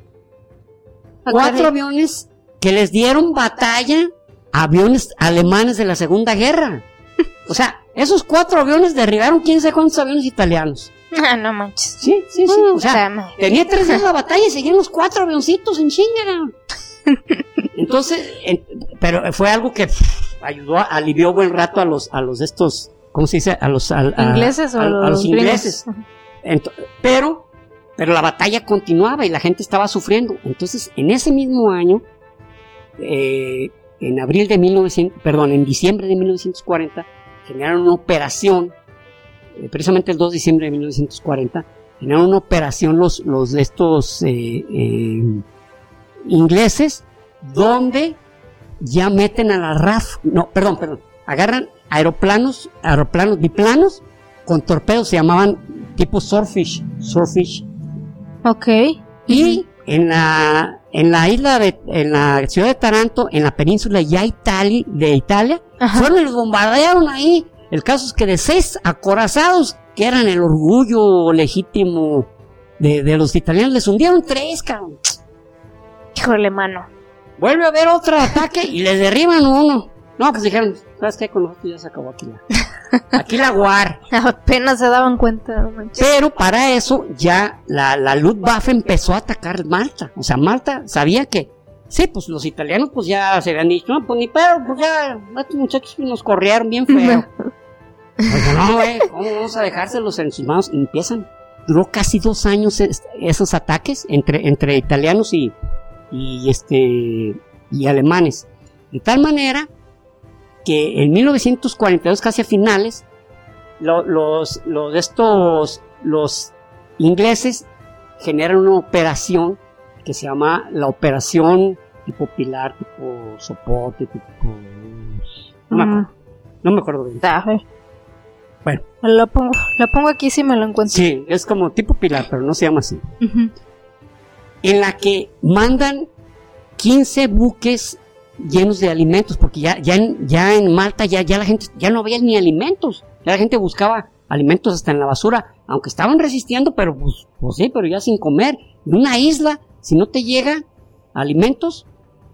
Speaker 2: Cuatro aviones que les dieron batalla a aviones alemanes de la Segunda Guerra. O sea, esos cuatro aviones derribaron quién sabe cuántos aviones italianos.
Speaker 3: Ah, no manches.
Speaker 2: Sí, sí, sí. O sea, tenía tres días la batalla y seguían los cuatro avioncitos en chinga. Entonces, en, pero fue algo que pff, ayudó, alivió buen rato a los, a los de estos, ¿cómo se dice? A los a, a,
Speaker 3: ingleses
Speaker 2: a,
Speaker 3: o
Speaker 2: a,
Speaker 3: los,
Speaker 2: a los ingleses. Ent- pero, pero la batalla continuaba y la gente estaba sufriendo. Entonces, en ese mismo año, eh, en abril de mil novecientos, perdón, en diciembre de mil novecientos cuarenta, generaron una operación, eh, precisamente el dos de diciembre de mil novecientos cuarenta, generaron una operación los, los de estos eh, eh, ingleses, donde ya meten a la R A F, no, perdón, perdón, agarran aeroplanos, aeroplanos biplanos con torpedos, se llamaban tipo Swordfish, Swordfish.
Speaker 3: Ok.
Speaker 2: Y en la, en la isla de, en la ciudad de Taranto, en la península ya Itali, de Italia, Ajá. fueron y los bombardearon ahí. El caso es que de seis acorazados, que eran el orgullo legítimo de, de los italianos, les hundieron tres, cabrón.
Speaker 3: Híjole, mano.
Speaker 2: Vuelve a haber otro ataque y les derriban uno. No, pues dijeron, ¿sabes qué? Con nosotros ya se acabó aquí la, aquí la guar.
Speaker 3: Apenas se daban cuenta. No manches.
Speaker 2: Pero para eso ya la, la Luftwaffe empezó a atacar Malta. O sea, Malta sabía que, sí, pues los italianos pues ya se habían dicho, no, pues ni pedo, pues ya, estos muchachos nos corrieron bien feo. Pues no, güey, ¿cómo vamos a dejárselos en sus manos? Y empiezan, duró casi dos años es, esos ataques entre, entre italianos y, y este, y alemanes. De tal manera que en mil novecientos cuarenta y dos, casi a finales, lo, los, los, estos, los ingleses generan una operación que se llama la operación tipo Pilar, tipo Sopote, tipo... No me acuerdo, no me acuerdo bien.
Speaker 3: A ver.
Speaker 2: Bueno.
Speaker 3: Lo pongo, lo pongo aquí si me lo encuentro.
Speaker 2: Sí, es como tipo Pilar, pero no se llama así. Uh-huh. En la que mandan quince buques llenos de alimentos, porque ya, ya, en, ya en Malta ya, ya la gente, ya no había ni alimentos, ya la gente buscaba alimentos hasta en la basura, aunque estaban resistiendo, pero pues, pues sí, pero ya sin comer. En una isla, si no te llega alimentos,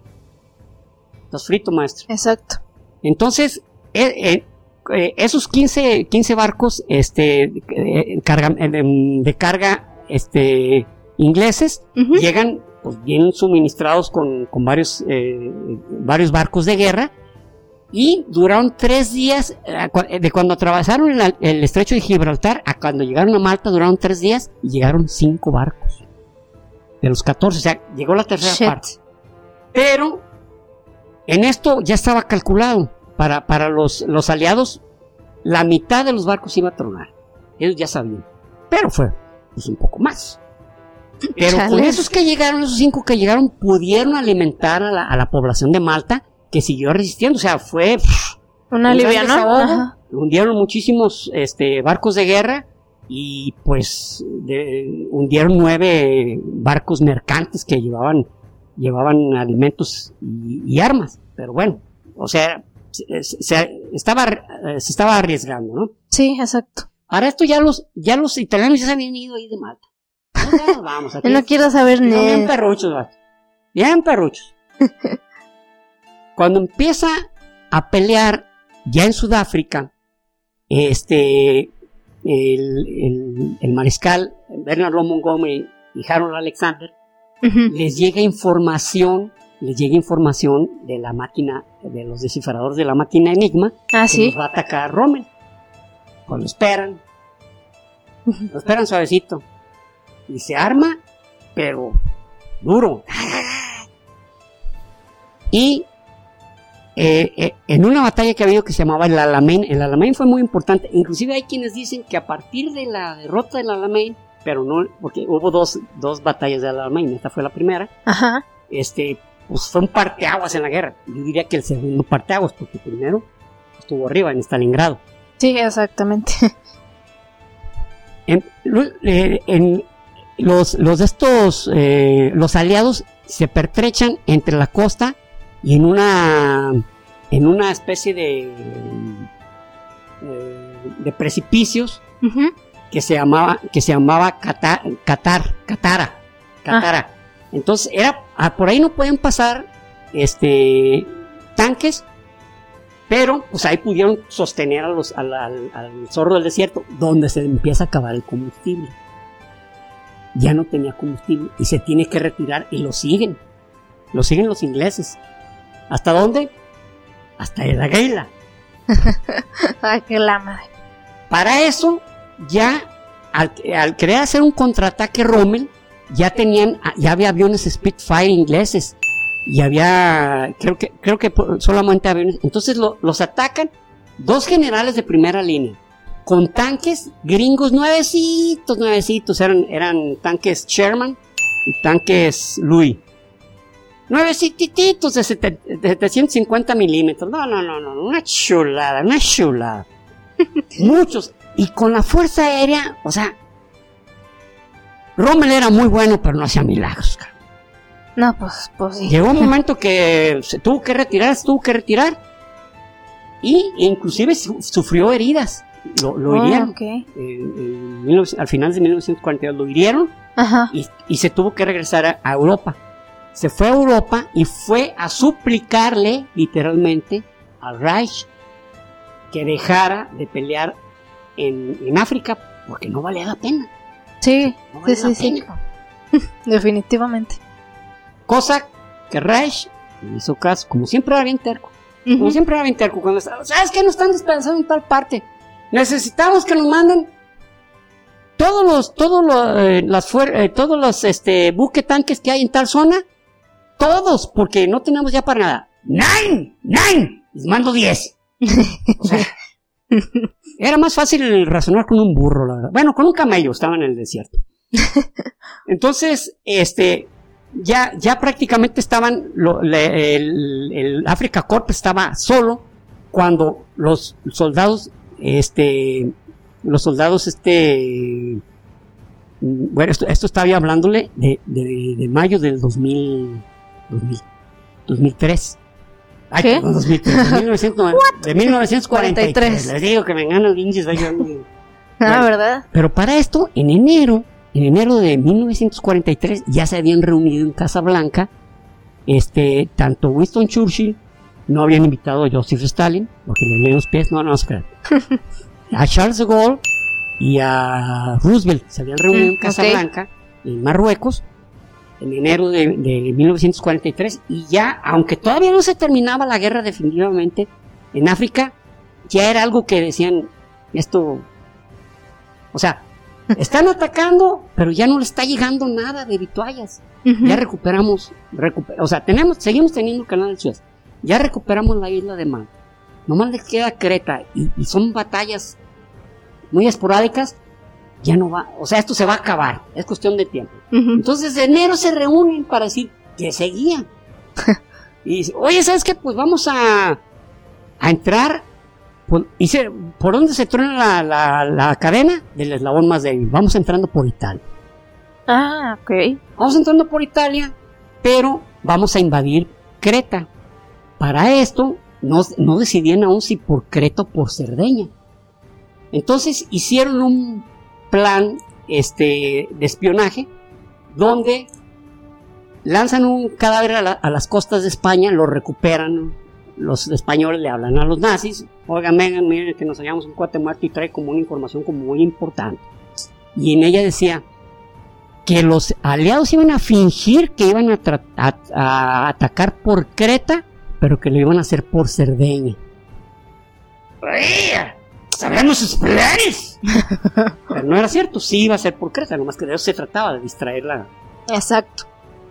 Speaker 2: estás frito, maestro.
Speaker 3: Exacto.
Speaker 2: Entonces, eh, eh, eh, esos quince, quince barcos, este, eh, carga, eh, de carga, este, ingleses, uh-huh. llegan pues bien suministrados con, con varios, eh, varios barcos de guerra, y duraron tres días, eh, de cuando atravesaron el, el estrecho de Gibraltar a cuando llegaron a Malta, duraron tres días y llegaron cinco barcos de los catorce, o sea, llegó la tercera Shit. parte. Pero en esto ya estaba calculado, para, para los, los aliados, la mitad de los barcos iba a tronar, ellos ya sabían, pero fue pues un poco más. Pero Chales. Con esos que llegaron, esos cinco que llegaron, pudieron alimentar a la, a la población de Malta, que siguió resistiendo. O sea, fue pff,
Speaker 3: una aliviana.
Speaker 2: Hundieron muchísimos este, barcos de guerra y pues de, hundieron nueve barcos mercantes que llevaban, llevaban alimentos y, y armas. Pero bueno, o sea, se, se, estaba, se estaba arriesgando, ¿no?
Speaker 3: Sí, exacto.
Speaker 2: Ahora esto ya los, ya los italianos ya se habían ido ahí de Malta. No, vamos, aquí
Speaker 3: yo no quiero saber ni.
Speaker 2: Bien perruchos, vato. Bien perruchos. Cuando empieza a pelear ya en Sudáfrica, este, el, el, el mariscal Bernard Law Montgomery y Harold Alexander, uh-huh. les llega información, les llega información de la máquina, de los descifradores de la máquina Enigma,
Speaker 3: ¿Ah,
Speaker 2: que
Speaker 3: sí?
Speaker 2: los va a atacar Rommel. Cuando esperan, uh-huh. lo esperan suavecito. Y se arma, pero duro. Y eh, eh, en una batalla que ha habido que se llamaba el Alamein, el Alamein fue muy importante. Inclusive hay quienes dicen que a partir de la derrota del Alamein, pero no, porque hubo dos, dos batallas del Alamein, esta fue la primera.
Speaker 3: Ajá.
Speaker 2: Este, pues fue un parteaguas en la guerra. Yo diría que el segundo parteaguas, porque primero estuvo arriba en Stalingrado.
Speaker 3: Sí, exactamente.
Speaker 2: En, en Los, los de estos, eh, los aliados se pertrechan entre la costa y en una en una especie de de precipicios uh-huh. que se llamaba que se llamaba Qatar, Qatar, Katara, Katara. Ah. Entonces era por ahí no pueden pasar este tanques, pero pues ahí pudieron sostener a los, al, al, al zorro del desierto, donde se empieza a acabar el combustible. Ya no tenía combustible y se tiene que retirar y lo siguen, lo siguen los ingleses. ¿Hasta dónde? Hasta Edagheila.
Speaker 3: Ay, qué la madre.
Speaker 2: Para eso, ya al, al querer hacer un contraataque Rommel, ya tenían, ya había aviones Spitfire ingleses. Y había, creo que, creo que solamente aviones. Entonces lo, los atacan dos generales de primera línea, con tanques gringos nuevecitos, nuevecitos, eran, eran tanques Sherman y tanques Louis. Nuevecitos de, sete, de setecientos cincuenta milímetros. No, no, no, no, una chulada, una chulada. Muchos. Y con la fuerza aérea, o sea, Rommel era muy bueno, pero no hacía milagros, cara.
Speaker 3: No, pues, pues sí.
Speaker 2: Llegó un momento que se tuvo que retirar, se tuvo que retirar. Y inclusive su, sufrió heridas. Lo, lo oh, hirieron. Okay. Eh, eh, al final de mil novecientos cuarenta y dos lo hirieron. Ajá. Y, y se tuvo que regresar a, a Europa. Se fue a Europa y fue a suplicarle, literalmente, al Reich que dejara de pelear en, en África porque no valía la pena.
Speaker 3: Sí,
Speaker 2: no valía
Speaker 3: sí,
Speaker 2: la
Speaker 3: sí,
Speaker 2: pena.
Speaker 3: sí. Definitivamente.
Speaker 2: Cosa que Reich hizo caso, como siempre era bien terco. Uh-huh. Como siempre era bien terco. Cuando estaba, ¿sabes qué? Nos están despedazando en tal parte. Necesitamos que nos manden todos los, todos los, eh, las fuer- eh, todos los, este, buque tanques que hay en tal zona. Todos, porque no tenemos ya para nada. ¡Nine! ¡Nine! Les mando diez. O sea, era más fácil razonar con un burro, la verdad. Bueno, con un camello, estaba en el desierto. Entonces, este, ya, ya prácticamente estaban, lo, le, el, el Africa Corps estaba solo cuando los soldados, este, los soldados, este, bueno, esto, esto estaba hablándole de, de, de mayo del dos mil, dos mil tres. Ay,
Speaker 3: ¿qué?
Speaker 2: Perdón, dos mil tres, de, mil novecientos, de mil novecientos cuarenta y tres. Les digo que me ganan hinches.
Speaker 3: Ah,
Speaker 2: bueno,
Speaker 3: ¿verdad?
Speaker 2: pero para esto, en enero, en enero de mil novecientos cuarenta y tres, ya se habían reunido en Casablanca, este, tanto Winston Churchill, no habían invitado a Joseph Stalin, porque le leen los pies, no, no, espera. A Charles de Gaulle y a Roosevelt se habían reunido mm, en Casablanca, okay. en Marruecos, en enero de, de mil novecientos cuarenta y tres, y ya, aunque todavía no se terminaba la guerra definitivamente, en África, ya era algo que decían, esto, o sea, están atacando, pero ya no le está llegando nada de vituallas, uh-huh. ya recuperamos, recuper, o sea, tenemos, seguimos teniendo el canal del Suez, ya recuperamos la isla de Malta, nomás les queda Creta, y, y son batallas muy esporádicas, ya no va, o sea, esto se va a acabar, es cuestión de tiempo. Uh-huh. Entonces, de enero se reúnen para decir que seguían. Y dice, oye, ¿sabes qué? Pues vamos a, a entrar, por, y se, ¿por dónde se truena la, la, la cadena? Del eslabón más débil. Vamos entrando por Italia.
Speaker 3: Ah, ok.
Speaker 2: Vamos entrando por Italia, pero vamos a invadir Creta. Para esto, no, no decidían aún si por Creta o por Cerdeña. Entonces, hicieron un plan este, de espionaje, donde lanzan un cadáver a, la, a las costas de España, lo recuperan, los españoles le hablan a los nazis, oigan, vengan, miren que nos hallamos un cuate muerto y trae como una información como muy importante, y en ella decía que los aliados iban a fingir que iban a, tra- a, a atacar por Creta, pero que lo iban a hacer por Cerdeña. ¡Sabemos sus planes! Pero no era cierto, sí iba a ser por Creta, nomás que de eso se trataba, de distraerla.
Speaker 3: Exacto.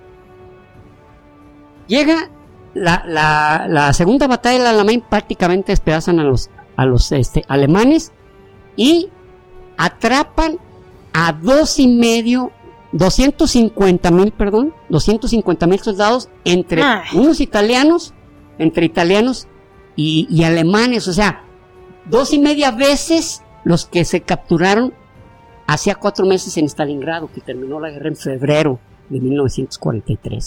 Speaker 2: Llega la, la, la segunda batalla del Alamein, prácticamente despedazan a los, a los este, alemanes y atrapan a dos y medio, doscientos cincuenta mil, perdón, doscientos cincuenta mil soldados entre Ay. unos italianos, entre italianos y, y alemanes, o sea, dos y media veces los que se capturaron hacía cuatro meses en Stalingrado, que terminó la guerra en febrero de mil novecientos cuarenta y tres.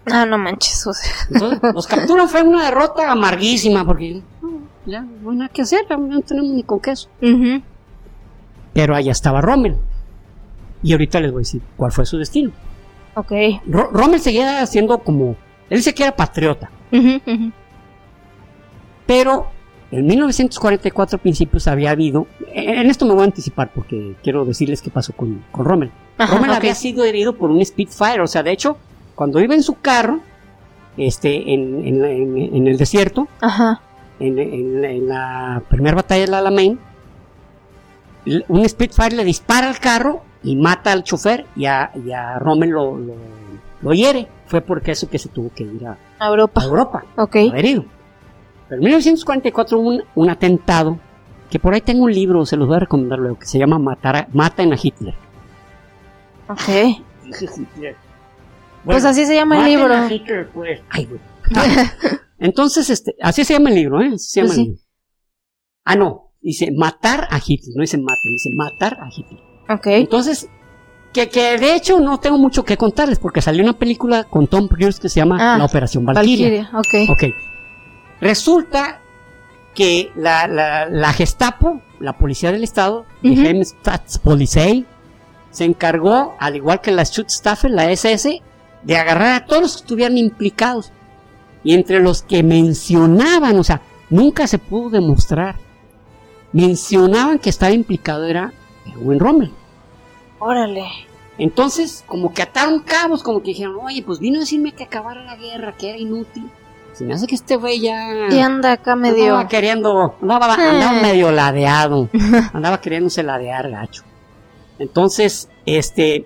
Speaker 3: Ah, no manches, o sea.
Speaker 2: Entonces, los capturan, fue una derrota amarguísima, porque no, ya no hay nada que hacer, no tenemos ni con queso.
Speaker 3: Uh-huh.
Speaker 2: Pero allá estaba Rommel. Y ahorita les voy a decir cuál fue su destino.
Speaker 3: Ok.
Speaker 2: Ro- Rommel seguía siendo como... Él dice que era patriota.
Speaker 3: Uh-huh, uh-huh.
Speaker 2: Pero en mil novecientos cuarenta y cuatro principios había habido... En, en esto me voy a anticipar porque quiero decirles qué pasó con, con Rommel.
Speaker 3: Ajá,
Speaker 2: Rommel
Speaker 3: okay.
Speaker 2: había sido herido por un Spitfire. O sea, de hecho, cuando iba en su carro, este, en, en, en, en el desierto,
Speaker 3: Ajá.
Speaker 2: en, en, en la primera batalla del Alamein, un Spitfire le dispara al carro y mata al chofer y a, y a Rommel lo, lo, lo hiere. Fue porque eso que se tuvo que ir a,
Speaker 3: A Europa.
Speaker 2: a Europa,
Speaker 3: Ok.
Speaker 2: herido. Pero en mil novecientos cuarenta y cuatro hubo un, un atentado, que por ahí tengo un libro, se los voy a recomendar luego, que se llama Matar a, Maten a Hitler.
Speaker 3: Ok.
Speaker 2: Hitler.
Speaker 3: Pues así se llama el
Speaker 2: Maten
Speaker 3: libro.
Speaker 2: a Hitler, pues. Ay, güey. Ah, entonces, este, así se llama el libro, ¿eh? Así se llama
Speaker 3: Sí.
Speaker 2: el libro. Ah, no. Dice matar a Hitler, no dice maten, dice matar a Hitler.
Speaker 3: Ok.
Speaker 2: Entonces, que, que de hecho no tengo mucho que contarles, porque salió una película con Tom Cruise que se llama
Speaker 3: Ah,
Speaker 2: La Operación Valkyria.
Speaker 3: Valkyria, ok.
Speaker 2: Ok. Resulta que la, la, la Gestapo, la policía del estado,
Speaker 3: Ujú.
Speaker 2: die Heimstaatspolizei, se encargó, al igual que la Schutzstaffel, la S S, de agarrar a todos los que estuvieran implicados. Y entre los que mencionaban, o sea, nunca se pudo demostrar, mencionaban que estaba implicado era Erwin Rommel.
Speaker 3: Órale.
Speaker 2: Entonces, como que ataron cabos, como que dijeron, oye, pues vino a decirme que acabara la guerra, que era inútil. Se me hace que este güey ya...
Speaker 3: Y anda acá medio.
Speaker 2: Andaba queriendo, andaba, andaba
Speaker 3: Eh.
Speaker 2: medio ladeado, andaba queriéndose ladear gacho. Entonces, este,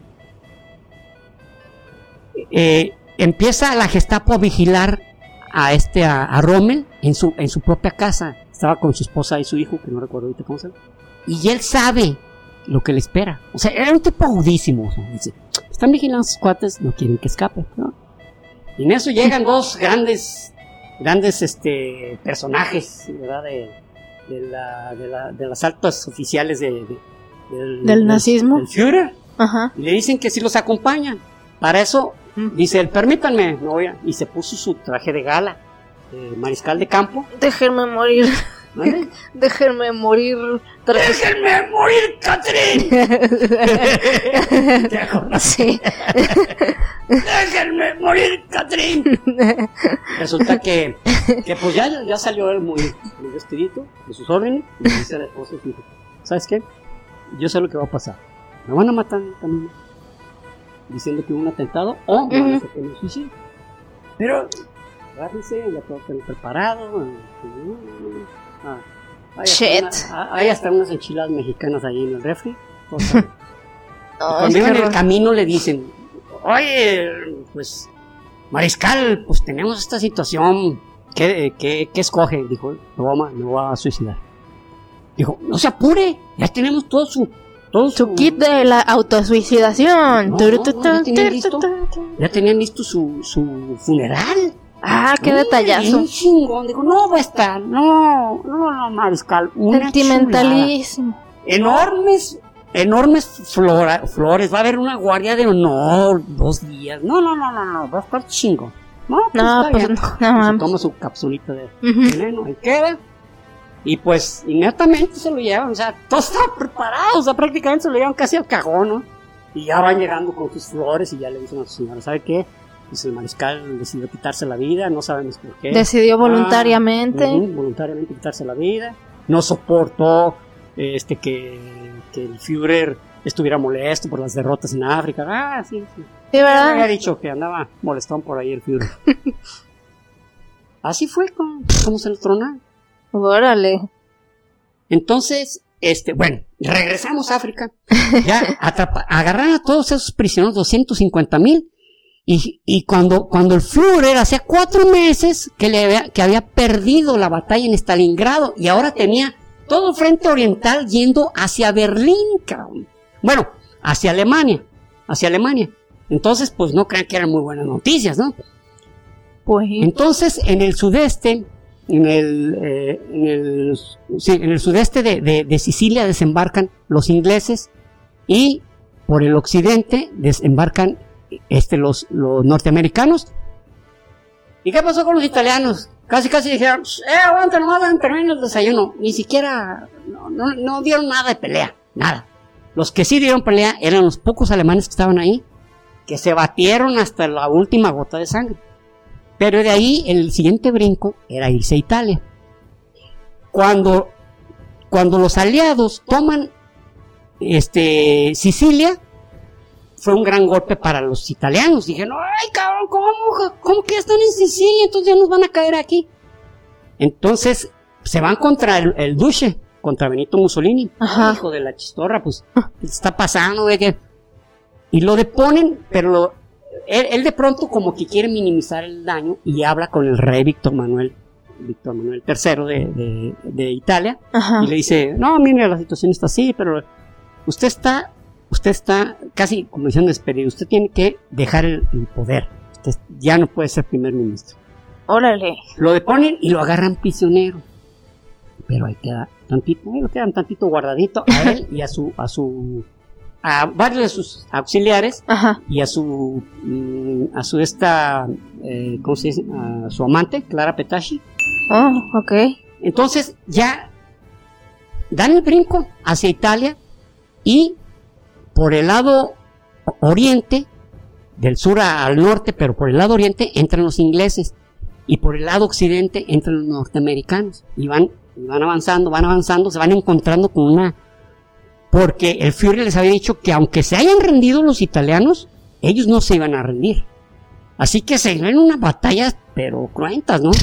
Speaker 2: eh, empieza la Gestapo a vigilar a este, a, a Rommel en su, en su propia casa. Estaba con su esposa y su hijo, que no recuerdo ahorita cómo se llama. Y él sabe lo que le espera. O sea, era un tipo agudísimo. O sea, dice, están vigilando a sus cuates, no quieren que escape, ¿no? Y en eso llegan dos grandes, grandes, este, personajes, ¿verdad? De, de, la, de, la, de las altas oficiales de, de, del,
Speaker 3: ¿Del nazismo?
Speaker 2: Del Führer.
Speaker 3: Ajá.
Speaker 2: Y le dicen que sí los acompañan. Para eso,
Speaker 3: Mm.
Speaker 2: dice él, permítanme, no voy a... Y se puso su traje de gala, de mariscal de campo.
Speaker 3: Déjenme morir.
Speaker 2: ¿Vale?
Speaker 3: Déjenme morir.
Speaker 2: ¡Déjenme morir, Catherine! ¿Te acuerdas?
Speaker 3: Sí.
Speaker 2: ¡Déjenme morir, Catherine! Resulta que, que pues ya, ya salió él muy, muy vestidito, de sus órdenes, y le dice a la esposa, dijo, ¿sabes qué? Yo sé lo que va a pasar. Me van a matar también, diciendo que hubo un atentado, o me van a hacer que me suicide. Pero, agárrense, ya todo está preparado. Ah, hay, hasta
Speaker 3: Shit.
Speaker 2: una, hay hasta unas enchiladas mexicanas ahí en el refri. O sea,
Speaker 3: Ay,
Speaker 2: cuando iban
Speaker 3: qué
Speaker 2: en el
Speaker 3: horror.
Speaker 2: camino le dicen, oye, pues, mariscal, pues tenemos esta situación, ¿qué, qué, qué escoge? Dijo, me voy, a, me voy a suicidar. Dijo, no se apure, ya tenemos todo su... Todo su,
Speaker 3: Su kit de la autosuicidación.
Speaker 2: No,
Speaker 3: Turu,
Speaker 2: no,
Speaker 3: tu,
Speaker 2: no, ya
Speaker 3: tu,
Speaker 2: tenían
Speaker 3: tu,
Speaker 2: listo.
Speaker 3: tu, tu.
Speaker 2: Ya tenían listo su, su funeral.
Speaker 3: Ah, qué
Speaker 2: Uy,
Speaker 3: detallazo.
Speaker 2: bien chingón. Dijo, no va a estar, no, no, no, mariscal. Una
Speaker 3: Sentimentalísimo.
Speaker 2: chulada. Enormes, enormes flora, flores. Va a haber una guardia de honor dos días. No, no, no, no, no, va a estar chingo. No, pues,
Speaker 3: No,
Speaker 2: está
Speaker 3: pues
Speaker 2: bien.
Speaker 3: no, no
Speaker 2: Y se
Speaker 3: mames.
Speaker 2: toma su capsulita de
Speaker 3: Ujú.
Speaker 2: veneno, ahí queda. Y pues inmediatamente se lo llevan, o sea, todo estaba preparado, o sea, prácticamente se lo llevan casi al cajón, ¿no? Y ya van llegando con sus flores y ya le dicen a su señora, ¿sabe qué? Pues el mariscal decidió quitarse la vida, no sabemos por qué.
Speaker 3: Decidió
Speaker 2: Ah,
Speaker 3: voluntariamente.
Speaker 2: ujú, voluntariamente quitarse la vida. No soportó este que, que el Führer estuviera molesto por las derrotas en África. Ah, sí, sí.
Speaker 3: Sí,
Speaker 2: Me
Speaker 3: ¿verdad?
Speaker 2: había dicho que andaba molestón por ahí el Führer. Así fue como, como se lo tronaron.
Speaker 3: Órale.
Speaker 2: Entonces, este, bueno, regresamos a África. Ya atrapa, agarraron a todos esos prisioneros, doscientos cincuenta mil. Y, y cuando, cuando el Führer hacía cuatro meses que, le había, que había perdido la batalla en Stalingrado y ahora tenía todo el frente oriental yendo hacia Berlín, cabrón. Bueno, hacia Alemania, hacia Alemania. Entonces, pues no crean que eran muy buenas noticias, ¿no?
Speaker 3: Pues.
Speaker 2: Entonces, en el sudeste, en el, eh, en el, sí, en el sudeste de, de, de Sicilia desembarcan los ingleses y por el occidente desembarcan este, los, los norteamericanos ¿Y qué pasó con los italianos? Casi, casi dijeron, eh, aguanta nomás, termina el desayuno. Ni siquiera, no, no, no dieron nada de pelea, nada. Los que sí dieron pelea eran los pocos alemanes que estaban ahí, que se batieron hasta la última gota de sangre. Pero de ahí, el siguiente brinco era irse a Italia. Cuando, cuando los aliados toman este, Sicilia, fue un gran golpe para los italianos. Dijeron, ay cabrón, ¿cómo, cómo que están en Sicilia? Entonces ya nos van a caer aquí. Entonces se van contra el, el Duce, contra Benito Mussolini. Ajá. Hijo de la chistorra, pues, ¿qué está pasando? ¿De qué? Y lo deponen, pero lo, él, él de pronto como que quiere minimizar el daño y habla con el rey Víctor Manuel, Víctor Manuel tercero de, de, de Italia. Ajá. Y le dice, no, mire, la situación está así, pero usted está... Usted está casi como diciendo despedido. Usted tiene que dejar el, el poder. Usted ya no puede ser primer ministro.
Speaker 3: Órale.
Speaker 2: Lo deponen y lo agarran prisionero. Pero ahí queda tantito, ahí lo quedan tantito guardadito a él y a su, a su, a varios de sus auxiliares. Ajá. Y a su, a su esta, eh, ¿cómo se dice? A su amante, Clara Petacci.
Speaker 3: Oh, ok.
Speaker 2: Entonces ya dan el brinco hacia Italia y por el lado oriente, del sur al norte, pero por el lado oriente entran los ingleses y por el lado occidente entran los norteamericanos y van, y van avanzando, van avanzando, se van encontrando con una... Porque el Führer les había dicho que aunque se hayan rendido los italianos, ellos no se iban a rendir. Así que se ven unas batallas, pero cruentas, ¿no?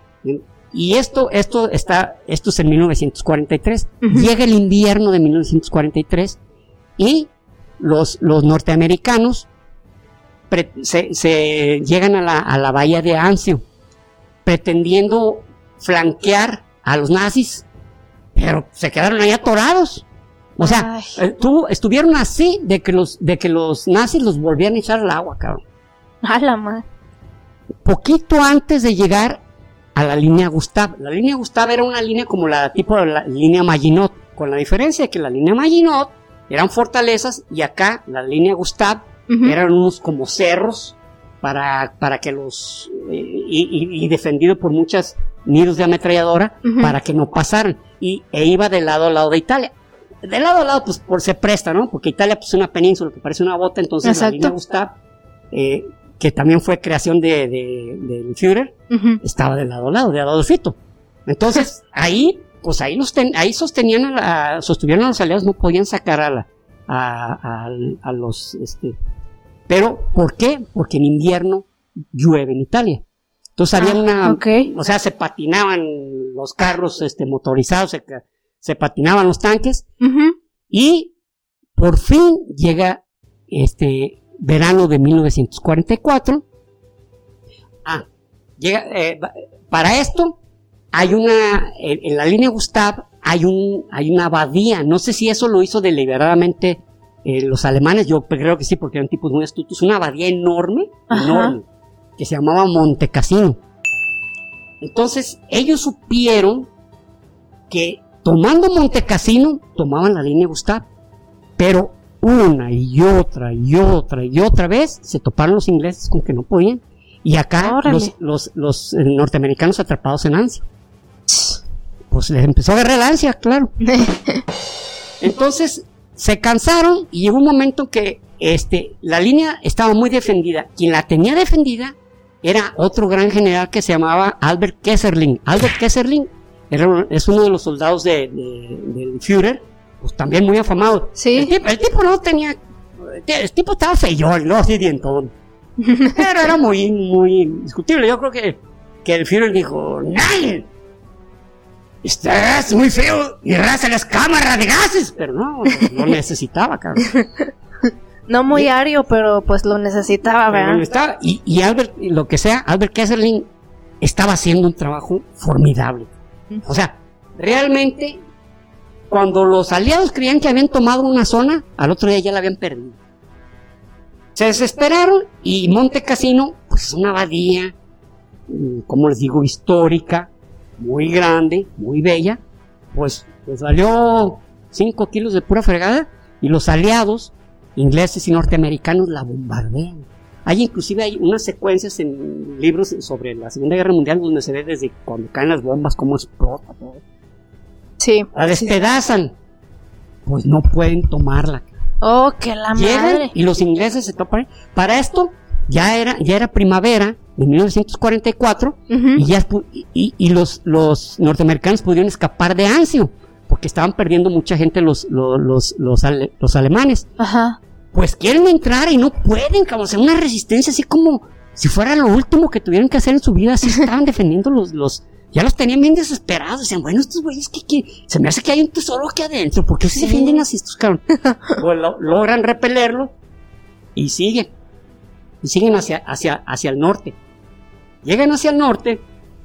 Speaker 2: Y esto, esto está, esto es en mil novecientos cuarenta y tres. Uh-huh. Llega el invierno de mil novecientos cuarenta y tres y los, los norteamericanos pre, se, se llegan a la, a la bahía de Anzio, pretendiendo flanquear a los nazis, pero se quedaron ahí atorados. O sea, eh, tuvo, estuvieron así de que los, de que los nazis los volvían a echar al agua, cabrón.
Speaker 3: A la madre.
Speaker 2: Poquito antes de llegar a la línea Gustav. La línea Gustav era una línea como la tipo de la línea Maginot, con la diferencia de que la línea Maginot eran fortalezas y acá la línea Gustav uh-huh. eran unos como cerros para, para que los eh, y, y, y defendido por muchas nidos de ametralladora uh-huh. para que no pasaran y e iba de lado a lado de Italia. De lado a lado pues por se presta, ¿no? Porque Italia pues es una península que parece una bota, entonces Exacto. La línea Gustav eh, que también fue creación de, de, del Führer uh-huh. estaba de lado a lado, de Adolfito. Entonces ahí pues ahí los ten, ahí sostenían a la, sostuvieron a los aliados, no podían sacar a la, a, a, a los, este, pero, ¿por qué? Porque en invierno llueve en Italia. Entonces había ah, una, okay. o sea, se patinaban los carros, este, motorizados, se, se patinaban los tanques, uh-huh. y por fin llega, este, verano de mil novecientos cuarenta y cuatro, ah, llega, eh, para esto, hay una, en, en la línea Gustav hay un, hay una abadía, no sé si eso lo hizo deliberadamente eh, los alemanes, yo creo que sí porque eran tipos muy astutos, una abadía enorme, Ajá. enorme, que se llamaba Monte Cassino. Entonces ellos supieron que tomando Monte Cassino tomaban la línea Gustav, pero una y otra y otra y otra vez se toparon los ingleses con que no podían, y acá los, los, los eh, norteamericanos atrapados en ansia. Pues les empezó a agarrar la ansia, claro. Entonces se cansaron y llegó un momento que este, la línea estaba muy defendida. Quien la tenía defendida era otro gran general que se llamaba Albert Kesselring. Albert Kesselring era, es uno de los soldados de, de, del Führer, pues también muy afamado.
Speaker 3: ¿Sí?
Speaker 2: El, tipo, el tipo no tenía, el tipo estaba feyón, no así dientón. Pero era muy, muy discutible. Yo creo que, que el Führer dijo, ¡Nein! Estás muy feo y raza las cámaras de gases, pero no, lo necesitaba, cabrón.
Speaker 3: No muy ario, pero pues lo necesitaba, ¿verdad?
Speaker 2: Lo estaba, y, y Albert, lo que sea, Albert Kesselring estaba haciendo un trabajo formidable. O sea, realmente, cuando los aliados creían que habían tomado una zona, al otro día ya la habían perdido. Se desesperaron y Monte Cassino, pues una abadía, como les digo, histórica, muy grande, muy bella, pues, pues valió cinco kilos de pura fregada y los aliados, ingleses y norteamericanos, la bombardean. Hay inclusive hay unas secuencias en libros sobre la Segunda Guerra Mundial donde se ve desde cuando caen las bombas, cómo explota todo.
Speaker 3: Sí.
Speaker 2: La despedazan. Sí. Pues no pueden tomarla.
Speaker 3: Oh, que la
Speaker 2: Llegan
Speaker 3: madre.
Speaker 2: Y los ingleses se topan. Para esto ya era ya era primavera de mil novecientos cuarenta y cuatro uh-huh. y ya y, y los los norteamericanos pudieron escapar de Anzio porque estaban perdiendo mucha gente los los los los, ale, los alemanes.
Speaker 3: Ajá.
Speaker 2: Pues quieren entrar y no pueden, cabrón, o sea, una resistencia así como si fuera lo último que tuvieran que hacer en su vida, así estaban defendiendo los los ya los tenían bien desesperados, decían, bueno, estos güeyes que, que se me hace que hay un tesoro aquí adentro, ¿por qué se defienden así estos cabrón? Pues lo, logran repelerlo y siguen. Y siguen hacia, hacia, hacia el norte. Llegan hacia el norte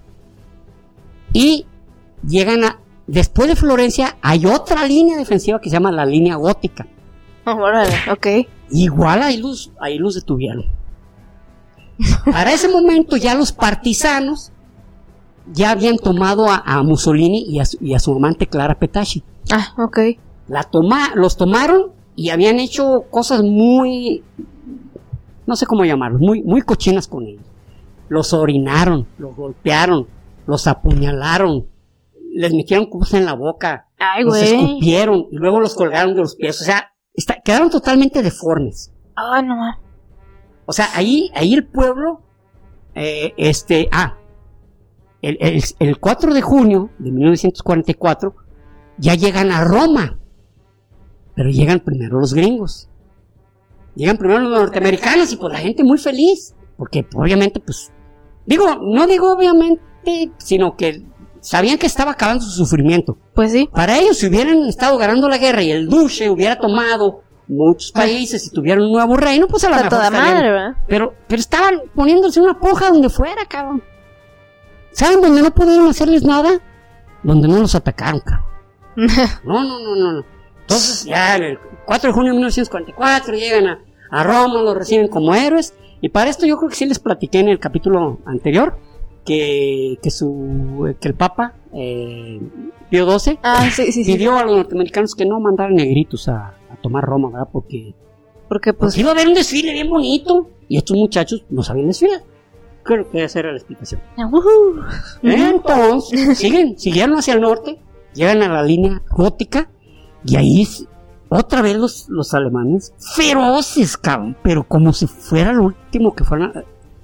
Speaker 2: y llegan a... Después de Florencia hay otra línea defensiva que se llama la línea gótica.
Speaker 3: Oh, órale, ok.
Speaker 2: Igual ahí los, ahí los detuvieron. Para ese momento ya los partisanos ya habían tomado a, a Mussolini y a, su, y a su amante Clara Petacci.
Speaker 3: Ah, ok.
Speaker 2: La toma, los tomaron y habían hecho cosas muy... no sé cómo llamarlos, muy, muy cochinas con ellos. Los orinaron, los golpearon, los apuñalaron, les metieron cubos en la boca,
Speaker 3: Ay,
Speaker 2: los
Speaker 3: güey.
Speaker 2: escupieron y luego los colgaron de los pies. O sea, está, quedaron totalmente deformes.
Speaker 3: Ay, no.
Speaker 2: O sea, ahí, ahí el pueblo, eh, este, ah, el, el, el cuatro de junio de mil novecientos cuarenta y cuatro ya llegan a Roma, pero llegan primero los gringos. Llegan primero los norteamericanos y pues la gente muy feliz, porque obviamente pues, digo, no digo obviamente, sino que sabían que estaba acabando su sufrimiento.
Speaker 3: Pues sí.
Speaker 2: Para ellos, si hubieran estado ganando la guerra y el duce hubiera tomado muchos países y tuviera un nuevo reino, pues a lo mejor
Speaker 3: toda
Speaker 2: estarían,
Speaker 3: madre, ¿verdad?
Speaker 2: Pero, pero estaban poniéndose una puja donde fuera, cabrón. ¿Saben dónde no pudieron hacerles nada? Donde no los atacaron, cabrón. No, no, no, no. Entonces, ya el cuatro de junio de mil novecientos cuarenta y cuatro llegan a, a Roma, los reciben como héroes. Y para esto yo creo que sí les platiqué en el capítulo anterior que, que, su, que el Papa, eh, Pío doce,
Speaker 3: ah, sí, sí, sí.
Speaker 2: pidió a los norteamericanos que no mandaran negritos a, a tomar Roma, ¿verdad? Porque,
Speaker 3: porque pues
Speaker 2: porque iba a haber un desfile bien bonito y estos muchachos no sabían desfilar. Creo que esa era la explicación.
Speaker 3: Uh-huh.
Speaker 2: Entonces, siguen, siguieron hacia el norte, llegan a la línea gótica y ahí otra vez los, los alemanes feroces, cabrón, pero como si fuera lo último que fueran.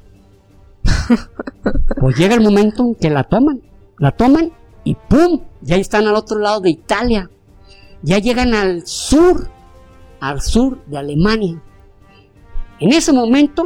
Speaker 2: Pues llega el momento en que la toman, la toman y ¡pum! Ya están al otro lado de Italia, ya llegan al sur, al sur de Alemania. En ese momento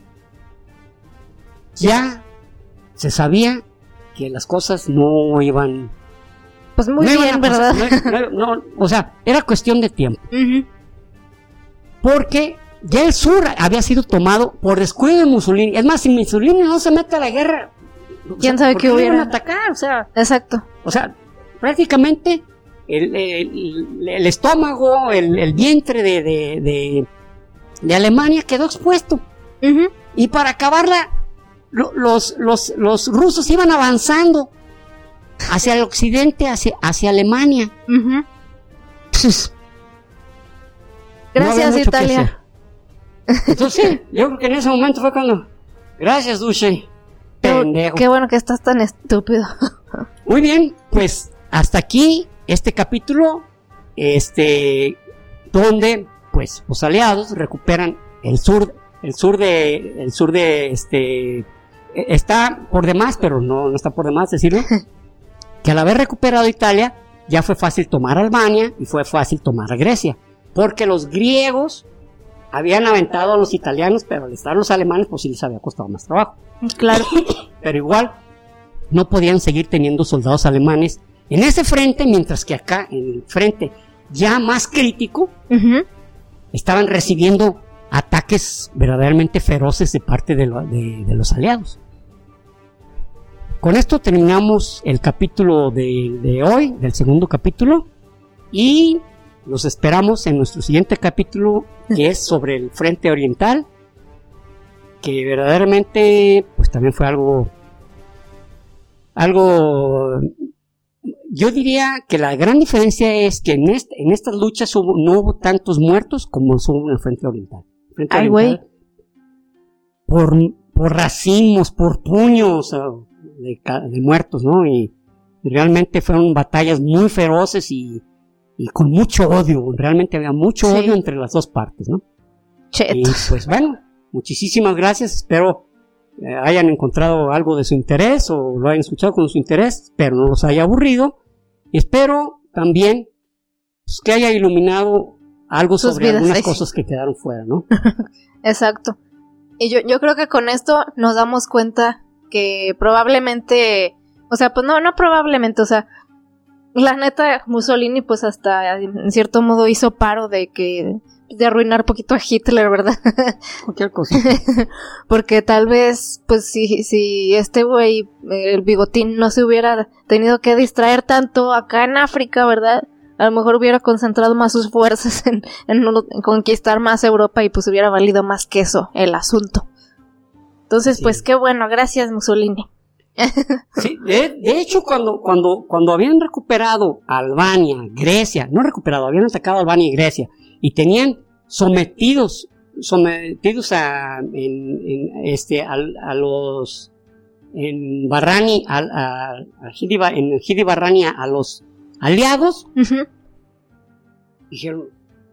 Speaker 2: ya se sabía que las cosas no iban.
Speaker 3: Pues muy
Speaker 2: no
Speaker 3: bien, ¿verdad?
Speaker 2: No, no, no, o sea, era cuestión de tiempo.
Speaker 3: Uh-huh.
Speaker 2: Porque ya el sur había sido tomado por descuido de Mussolini. Es más, si Mussolini no se mete a la guerra,
Speaker 3: ¿quién
Speaker 2: o sea,
Speaker 3: sabe qué hubiera?
Speaker 2: Iban a atacar, o sea,
Speaker 3: exacto.
Speaker 2: O sea, prácticamente el, el, el estómago, el, el vientre de, de, de, de Alemania quedó expuesto.
Speaker 3: Uh-huh.
Speaker 2: Y para acabarla, lo, los, los, los rusos iban avanzando hacia el occidente, hacia, hacia Alemania.
Speaker 3: Uh-huh.
Speaker 2: Entonces,
Speaker 3: gracias,
Speaker 2: no
Speaker 3: Italia.
Speaker 2: Entonces, sí, yo creo que en ese momento fue cuando. Gracias, Duce. Pendejo.
Speaker 3: Qué bueno que estás tan estúpido.
Speaker 2: Muy bien, pues hasta aquí este capítulo, este, donde, pues, los aliados recuperan el sur, el sur de, el sur de, este, está por demás, pero no, no está por demás decirlo. Que al haber recuperado Italia, ya fue fácil tomar Albania y fue fácil tomar Grecia. Porque los griegos habían aventado a los italianos, pero al estar los alemanes, pues sí les había costado más trabajo.
Speaker 3: Claro.
Speaker 2: Pero igual, no podían seguir teniendo soldados alemanes en ese frente, mientras que acá, en el frente ya más crítico, uh-huh. estaban recibiendo ataques verdaderamente feroces de parte de, lo, de, de los aliados. Con esto terminamos el capítulo de, de hoy, del segundo capítulo, y los esperamos en nuestro siguiente capítulo, que es sobre el frente oriental, que verdaderamente pues también fue algo algo yo diría que la gran diferencia es que en, este, en estas luchas hubo, no hubo tantos muertos como hubo en el frente oriental. El frente
Speaker 3: Ay,
Speaker 2: oriental por, por racimos, por puños uh, de, de muertos, ¿no? Y, y realmente fueron batallas muy feroces y, y con mucho odio, realmente había mucho sí. odio entre las dos partes, ¿no? Chetos. Y pues bueno, muchísimas gracias, espero eh, hayan encontrado algo de su interés o lo hayan escuchado con su interés, pero no los haya aburrido, y espero también pues, que haya iluminado algo Sus sobre vidas, algunas sí. cosas que quedaron fuera, ¿no?
Speaker 3: Exacto. Y yo, yo creo que con esto nos damos cuenta que probablemente, o sea, pues no, no probablemente, o sea, la neta Mussolini pues hasta en cierto modo hizo paro de que, de arruinar poquito a Hitler, ¿verdad?
Speaker 2: Cualquier cosa.
Speaker 3: Porque tal vez, pues si, si este güey, el bigotín, no se hubiera tenido que distraer tanto acá en África, ¿verdad? A lo mejor hubiera concentrado más sus fuerzas en, en, en conquistar más Europa y pues hubiera valido más que eso el asunto. Entonces, sí. pues qué bueno, gracias Mussolini.
Speaker 2: Sí, de, de hecho, cuando, cuando, cuando habían recuperado Albania, Grecia, no recuperado, habían atacado Albania y Grecia, y tenían sometidos, sometidos a, en, en, este, a, a los, en Barrani, a, a, a Hidi, en Hidi Barrani a los aliados, uh-huh. dijeron,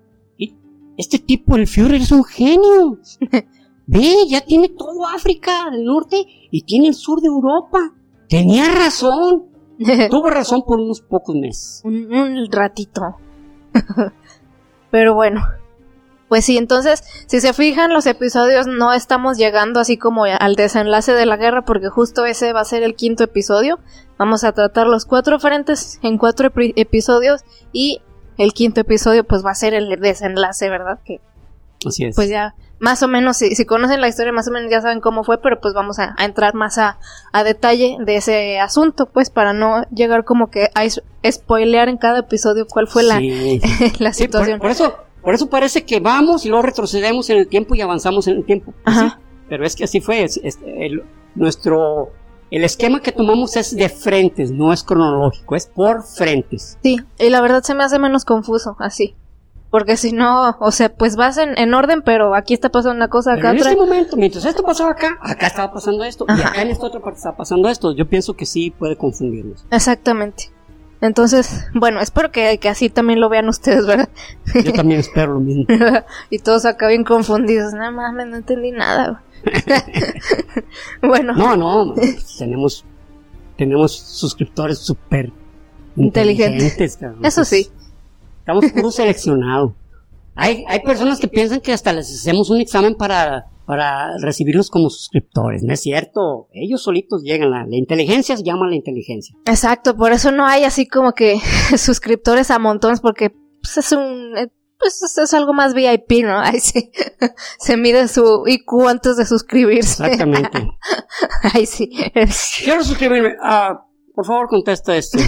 Speaker 2: este tipo, el Führer, es un genio. Ve, ya tiene todo África del norte y tiene el sur de Europa. Tenía razón. Tuvo razón por unos pocos meses.
Speaker 3: Un, un ratito. Pero bueno, pues sí, entonces, si se fijan, los episodios no estamos llegando así como al desenlace de la guerra, porque justo ese va a ser el quinto episodio. Vamos a tratar los cuatro frentes en cuatro ep- episodios y el quinto episodio pues va a ser el desenlace, ¿verdad? Que
Speaker 2: así es.
Speaker 3: Pues ya, más o menos, si, si conocen la historia, más o menos ya saben cómo fue, pero pues vamos a, a entrar más a, a detalle de ese asunto, pues para no llegar como que a es, spoilear en cada episodio cuál fue la, sí. la situación.
Speaker 2: Sí, por, por eso, por eso parece que vamos y luego retrocedemos en el tiempo y avanzamos en el tiempo.
Speaker 3: Ajá.
Speaker 2: ¿Sí? Pero es que así fue, es, es, el, nuestro, el esquema que tomamos es de frentes, no es cronológico, es por frentes.
Speaker 3: Sí, y la verdad se me hace menos confuso, así. Porque si no, o sea, pues vas en, en orden, pero aquí está pasando una cosa, acá
Speaker 2: pero en
Speaker 3: otra.
Speaker 2: este momento, mientras esto pasaba acá, acá estaba pasando esto,
Speaker 3: Ajá.
Speaker 2: y acá en esta otra parte estaba pasando esto. Yo pienso que sí puede confundirnos.
Speaker 3: Exactamente. Entonces, bueno, espero que, que así también lo vean ustedes, ¿verdad?
Speaker 2: Yo también espero lo mismo.
Speaker 3: Y todos acá bien confundidos. Nada más, no entendí nada. Bueno.
Speaker 2: No, no, tenemos, tenemos suscriptores súper inteligentes.
Speaker 3: inteligentes. Eso sí.
Speaker 2: Estamos puro seleccionado. Hay, hay personas que piensan que hasta les hacemos un examen para, para recibirlos como suscriptores. No es cierto. Ellos solitos llegan. La, la inteligencia se llama la inteligencia.
Speaker 3: Exacto. Por eso no hay así como que suscriptores a montones, porque pues, es un, pues, es algo más V I P, ¿no? Ahí sí. Se mide su I Q antes de suscribirse.
Speaker 2: Exactamente.
Speaker 3: Ahí sí.
Speaker 2: Quiero suscribirme. Ah, por favor, contesta esto.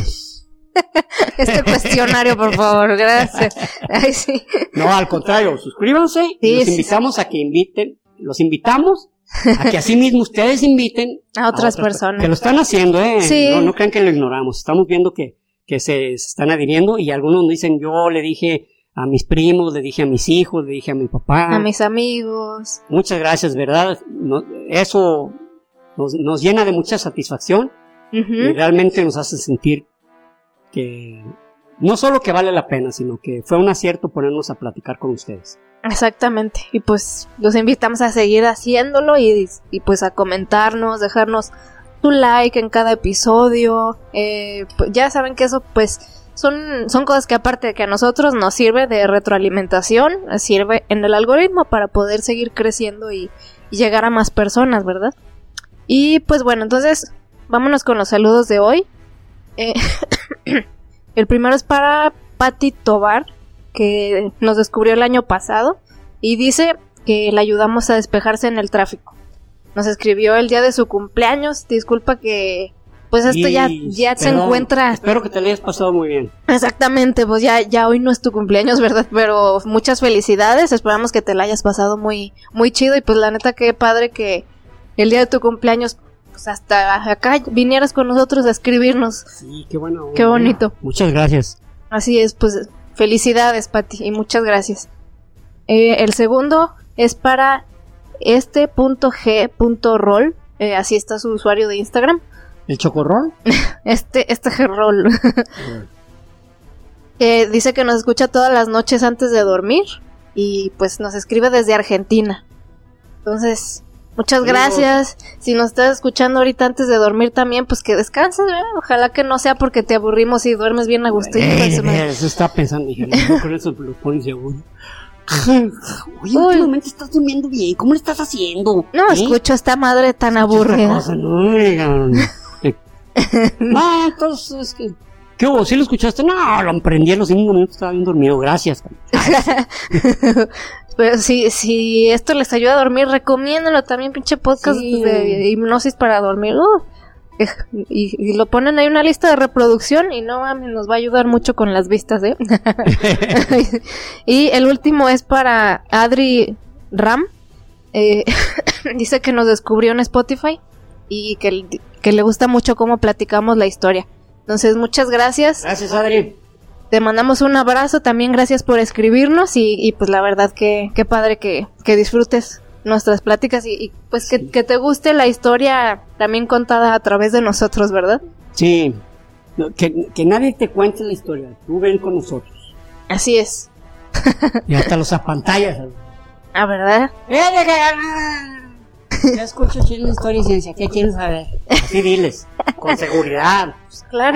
Speaker 3: Este cuestionario, por favor, gracias. Ay, sí.
Speaker 2: No, al contrario, suscríbanse sí, y los sí, invitamos sí. a que inviten, los invitamos a que así mismo ustedes inviten
Speaker 3: a otras, a otras personas.
Speaker 2: Que lo están haciendo, ¿eh?
Speaker 3: Sí.
Speaker 2: No, no crean que lo ignoramos. Estamos viendo que, que se, se están adhiriendo y algunos dicen, yo le dije a mis primos, le dije a mis hijos, le dije a mi papá.
Speaker 3: A mis amigos.
Speaker 2: Muchas gracias, ¿verdad? No, eso nos, nos llena de mucha satisfacción uh-huh. y realmente nos hace sentir que no solo que vale la pena, sino que fue un acierto ponernos a platicar con ustedes.
Speaker 3: Exactamente, y pues los invitamos a seguir haciéndolo y, y pues a comentarnos, dejarnos tu like en cada episodio, eh, pues ya saben que eso pues son, son cosas que aparte de que a nosotros nos sirve de retroalimentación, sirve en el algoritmo para poder seguir creciendo y, y llegar a más personas, ¿verdad? Y pues bueno, entonces vámonos con los saludos de hoy. Eh, el primero es para Patti Tobar, que nos descubrió el año pasado y dice que le ayudamos a despejarse en el tráfico. Nos escribió el día de su cumpleaños. Disculpa que pues esto y, ya, ya se encuentra.
Speaker 2: Espero que te lo hayas pasado muy bien.
Speaker 3: Exactamente, pues ya, ya hoy no es tu cumpleaños, ¿verdad? Pero muchas felicidades, esperamos que te la hayas pasado muy, muy chido. Y pues la neta que padre que el día de tu cumpleaños pues hasta acá vinieras con nosotros a escribirnos.
Speaker 2: Sí, qué bueno.
Speaker 3: Qué bonito.
Speaker 2: Muchas gracias.
Speaker 3: Así es, pues felicidades, Pati, y muchas gracias. Eh, el segundo es para este punto g punto roll, eh, así está su usuario de Instagram.
Speaker 2: ¿El chocorrol?
Speaker 3: Este, este G-roll. eh, dice que nos escucha todas las noches antes de dormir y pues nos escribe desde Argentina. Entonces, muchas gracias. Si nos estás escuchando ahorita antes de dormir también, pues que descanses, ¿verdad? Ojalá que no sea porque te aburrimos y duermes bien a gustito.
Speaker 2: Eh,
Speaker 3: Eso me-
Speaker 2: eso estaba pensando, dije, no, con eso lo pones seguro. Oye, últimamente estás durmiendo bien, ¿cómo le estás haciendo?
Speaker 3: No
Speaker 2: ¿Eh?
Speaker 3: escucho a esta madre tan
Speaker 2: Otra
Speaker 3: aburrida.
Speaker 2: cosa, no, oigan. Eh, no, entonces es que... ¿Qué hubo? ¿Sí lo escuchaste? No, lo emprendí a los cinco minutos, estaba bien dormido, gracias.
Speaker 3: Pero si, si esto les ayuda a dormir, recomiéndenlo también, pinche podcast
Speaker 2: Sí.
Speaker 3: de hipnosis para dormir. Uh, y, y lo ponen ahí en una lista de reproducción y no mames, nos va a ayudar mucho con las vistas, ¿eh? Y el último es para Adri Ram. Eh, dice que nos descubrió en Spotify y que, que le gusta mucho cómo platicamos la historia. Entonces, muchas gracias.
Speaker 2: Gracias, Adri.
Speaker 3: Te mandamos un abrazo, también gracias por escribirnos y, y pues la verdad que qué padre que, que disfrutes nuestras pláticas y, y pues que, que te guste la historia también contada a través de nosotros, ¿verdad?
Speaker 2: Sí, no, que, que nadie te cuente la historia, tú ven con nosotros.
Speaker 3: Así es.
Speaker 2: Y hasta los apantallas.
Speaker 3: Ah, ¿verdad?
Speaker 2: Ya escucho chile de historia y ciencia, ¿qué quieres saber? Así diles, con seguridad.
Speaker 3: Pues claro.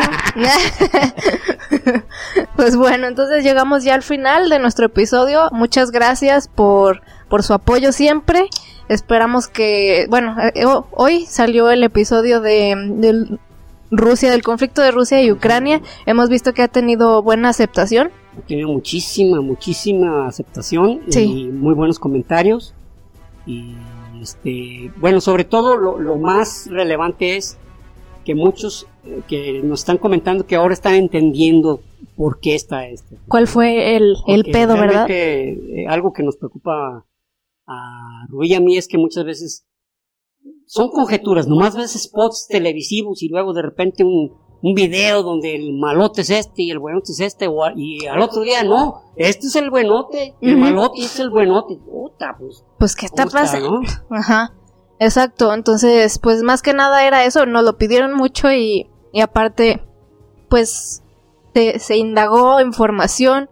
Speaker 3: Pues bueno, entonces llegamos ya al final de nuestro episodio. Muchas gracias por, por su apoyo siempre. Esperamos que, bueno, eh, hoy salió el episodio de, de Rusia, del conflicto de Rusia y Ucrania. Hemos visto que ha tenido buena aceptación.
Speaker 2: Ha tenido muchísima, muchísima aceptación
Speaker 3: Sí.
Speaker 2: y muy buenos comentarios. Y este, bueno, sobre todo lo, lo más relevante es que muchos eh, que nos están comentando que ahora están entendiendo por qué está este.
Speaker 3: ¿Cuál fue el, el
Speaker 2: Porque
Speaker 3: pedo, verdad?
Speaker 2: realmente, eh, algo que nos preocupa a Rubí y a mí es que muchas veces son conjeturas, nomás ves spots televisivos y luego de repente un, un video donde el malote es este y el buenote es este, o, y al otro día no, este es el buenote, el
Speaker 3: Ujú.
Speaker 2: malote es el buenote. Puta, pues,
Speaker 3: Pues, ¿qué está
Speaker 2: puta,
Speaker 3: pasando?
Speaker 2: ¿no?
Speaker 3: Ajá, exacto. Entonces, pues más que nada era eso, nos lo pidieron mucho y, y aparte, pues se, se indagó información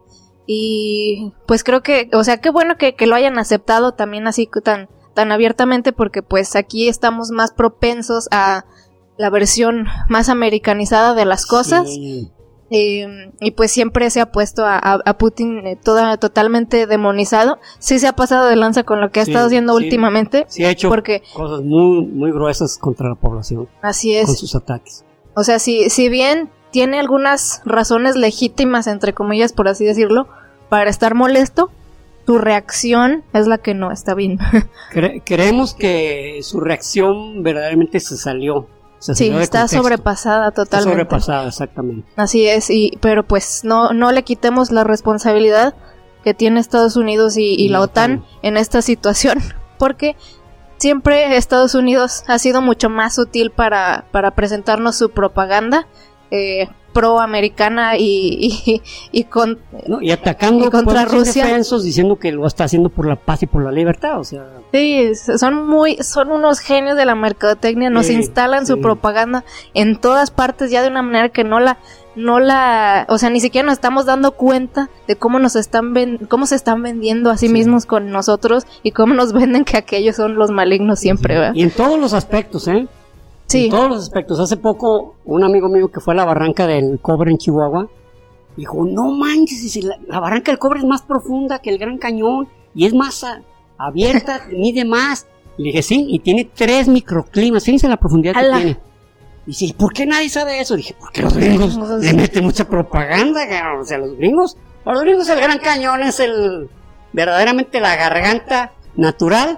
Speaker 3: y pues creo que, o sea, qué bueno que, que lo hayan aceptado también así tan, tan abiertamente porque pues aquí estamos más propensos a la versión más americanizada de las cosas.
Speaker 2: Sí.
Speaker 3: Eh, y pues siempre se ha puesto a, a, a Putin eh, toda, totalmente demonizado. Sí se ha pasado de lanza con lo que ha
Speaker 2: Sí,
Speaker 3: estado haciendo
Speaker 2: sí.
Speaker 3: últimamente.
Speaker 2: Sí ha hecho
Speaker 3: Porque
Speaker 2: cosas muy, muy gruesas contra la población
Speaker 3: así
Speaker 2: con
Speaker 3: es.
Speaker 2: sus ataques.
Speaker 3: O sea, si, si bien tiene algunas razones legítimas, entre comillas, por así decirlo, para estar molesto, su reacción es la que no está bien.
Speaker 2: Cre- creemos que su reacción verdaderamente se salió. Se
Speaker 3: Sí,
Speaker 2: salió de
Speaker 3: está
Speaker 2: contexto.
Speaker 3: sobrepasada
Speaker 2: Está
Speaker 3: totalmente.
Speaker 2: sobrepasada, exactamente.
Speaker 3: Así es, y pero pues no, no le quitemos la responsabilidad que tiene Estados Unidos y, y
Speaker 2: Y
Speaker 3: la
Speaker 2: la
Speaker 3: OTAN
Speaker 2: OTAN.
Speaker 3: en esta situación, porque siempre Estados Unidos ha sido mucho más útil para, para presentarnos su propaganda eh, pro-americana y, y, y con...
Speaker 2: ¿No? Y atacando
Speaker 3: Y contra
Speaker 2: pueblos
Speaker 3: Rusia.
Speaker 2: indefensos, diciendo que lo está haciendo por la paz y por la libertad, o sea,
Speaker 3: Sí, son muy, son unos genios de la mercadotecnia, nos
Speaker 2: Sí,
Speaker 3: instalan su
Speaker 2: sí.
Speaker 3: propaganda en todas partes ya de una manera que no la, no la, o sea, ni siquiera nos estamos dando cuenta de cómo nos están ven, cómo se están vendiendo a sí,
Speaker 2: Sí.
Speaker 3: mismos con nosotros y cómo nos venden que aquellos son los malignos siempre, ¿verdad?
Speaker 2: y en todos los aspectos, ¿eh?
Speaker 3: Sí,
Speaker 2: En todos los aspectos. Hace poco, un amigo mío que fue a la barranca del Cobre en Chihuahua, dijo, no manches, dice, la, la barranca del Cobre es más profunda que el Gran Cañón y es más a- abierta, mide más. Le dije, sí, y tiene tres microclimas, fíjense la profundidad
Speaker 3: ¡Hala!
Speaker 2: que tiene. Dice, ¿y por qué nadie sabe eso? Dije, porque los gringos
Speaker 3: No,
Speaker 2: le
Speaker 3: sí.
Speaker 2: meten mucha propaganda, cabrón. O sea, los gringos, para los gringos el Gran Cañón es el, verdaderamente la garganta natural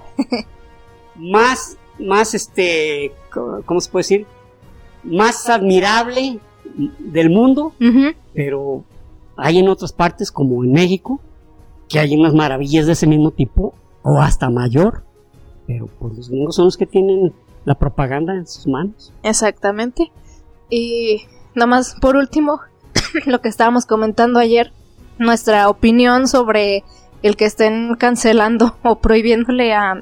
Speaker 2: más, más este, ¿cómo se puede decir? Más admirable del mundo,
Speaker 3: ujú,
Speaker 2: pero hay en otras partes, como en México, que hay unas maravillas de ese mismo tipo, o hasta mayor, pero pues los gringos son los que tienen la propaganda en sus manos.
Speaker 3: exactamente. Y nada más por último, lo que estábamos comentando ayer, nuestra opinión sobre el que estén cancelando o prohibiéndole a,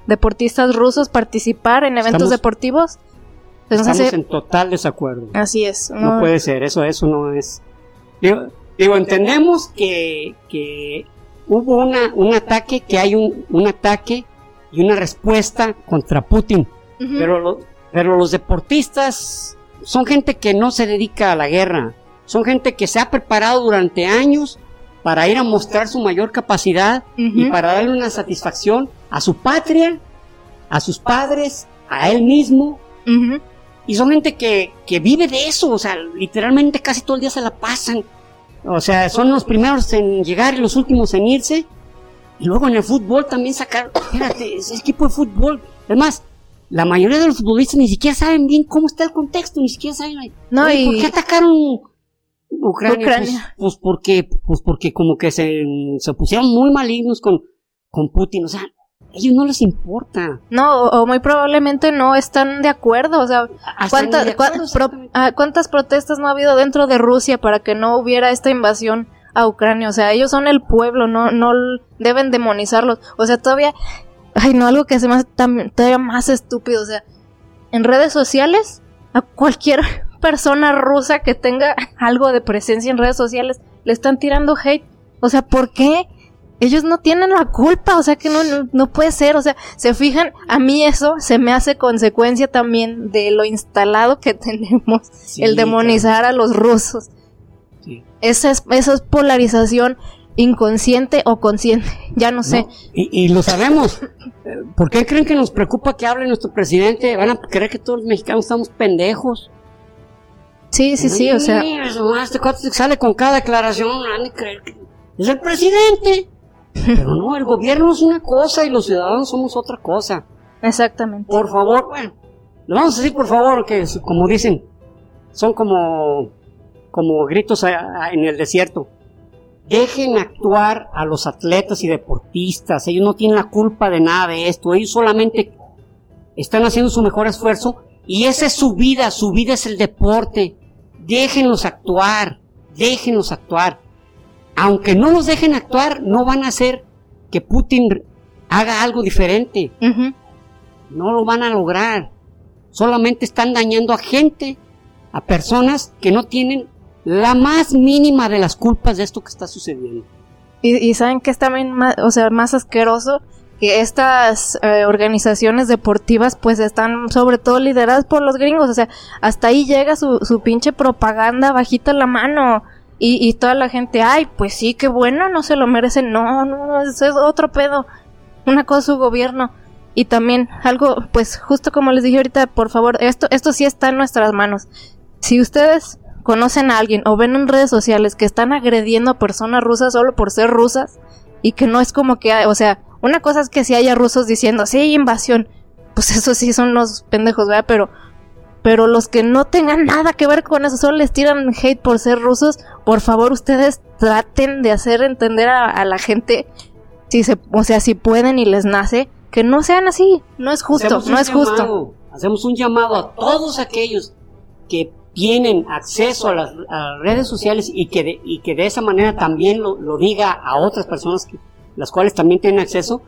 Speaker 3: deportistas rusos participar en eventos
Speaker 2: estamos,
Speaker 3: deportivos.
Speaker 2: Entonces, estamos en total desacuerdo.
Speaker 3: Así es.
Speaker 2: No, no puede ser, eso eso no es... Digo, digo entendemos que, que hubo una, un ataque, que hay un, un ataque y una respuesta contra Putin, uh-huh. pero, lo, pero los deportistas son gente que no se dedica a la guerra, son gente que se ha preparado durante años para ir a mostrar su mayor capacidad uh-huh. y para darle una satisfacción a su patria, a sus padres, a él mismo, uh-huh. y son gente que, que vive de eso, o sea, literalmente casi todo el día se la pasan, o sea, son los primeros en llegar y los últimos en irse, y luego en el fútbol también sacar, espérate, es equipo de fútbol, es más, la mayoría de los futbolistas ni siquiera saben bien cómo está el contexto, ni siquiera saben, no, oye, y... ¿por qué atacaron Ucrania? Ucrania. Pues, pues porque, pues porque como que se, se pusieron muy malignos con, con Putin, o sea, a ellos no les importa.
Speaker 3: No, o, o muy probablemente no están de acuerdo, o sea, ¿cuánta, de acuerdo, cu- pro, uh, ¿cuántas protestas no ha habido dentro de Rusia para que no hubiera esta invasión a Ucrania? O sea, ellos son el pueblo, no, no deben demonizarlos, o sea, todavía, ay no, algo que se me hace todavía más estúpido, o sea, en redes sociales, a cualquier persona rusa que tenga algo de presencia en redes sociales le están tirando hate, o sea, ¿por qué? Ellos no tienen la culpa, o sea que no, no, no puede ser, o sea, se fijan, a mí eso se me hace consecuencia también de lo instalado que tenemos, sí, el demonizar claro. a los rusos. Sí. Esa es, esa es polarización inconsciente o consciente, ya no sé.
Speaker 2: No, y, y lo sabemos. ¿Por qué creen que nos preocupa que hable nuestro presidente? ¿Van a creer que todos los mexicanos estamos pendejos?
Speaker 3: Sí, sí, sí, sí, o sea...
Speaker 2: Este cuate sale con cada declaración, van a creer que es el presidente. Pero no, el gobierno es una cosa y los ciudadanos somos otra cosa.
Speaker 3: Exactamente.
Speaker 2: Por favor, bueno, le vamos a decir por favor que, como dicen, son como, como gritos a, a, en el desierto. Dejen actuar a los atletas y deportistas, ellos no tienen la culpa de nada de esto, ellos solamente están haciendo su mejor esfuerzo y esa es su vida, su vida es el deporte. Déjenlos actuar, déjenlos actuar. Aunque no los dejen actuar, no van a hacer que Putin haga algo diferente. Uh-huh. No lo van a lograr. Solamente están dañando a gente, a personas que no tienen la más mínima de las culpas de esto que está sucediendo.
Speaker 3: Y, y saben que es también más, o sea, más asqueroso que estas eh, organizaciones deportivas pues están sobre todo lideradas por los gringos, o sea, hasta ahí llega su, su pinche propaganda bajita la mano. Y, y toda la gente, ay, pues sí, qué bueno, no se lo merecen, no, no, no, eso es otro pedo, una cosa su gobierno, y también algo, pues justo como les dije ahorita, por favor, esto, esto sí está en nuestras manos, si ustedes conocen a alguien o ven en redes sociales que están agrediendo a personas rusas solo por ser rusas, y que no es como que, o sea, una cosa es que si haya rusos diciendo, sí, invasión, pues eso sí son los pendejos, ¿verdad? Pero... Pero los que no tengan nada que ver con eso, solo les tiran hate por ser rusos, por favor ustedes traten de hacer entender a, a la gente, si se, o sea, si pueden y les nace, que no sean así, no es justo, no es
Speaker 2: llamado,
Speaker 3: justo.
Speaker 2: Hacemos un llamado a todos aquellos que tienen acceso a las, a las redes sociales y que, de, y que de esa manera también lo, lo diga a otras personas, que, las cuales también tienen acceso,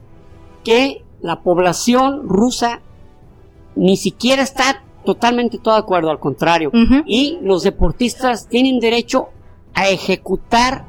Speaker 2: que la población rusa ni siquiera está totalmente todo de acuerdo, al contrario. Uh-huh. Y los deportistas tienen derecho a ejecutar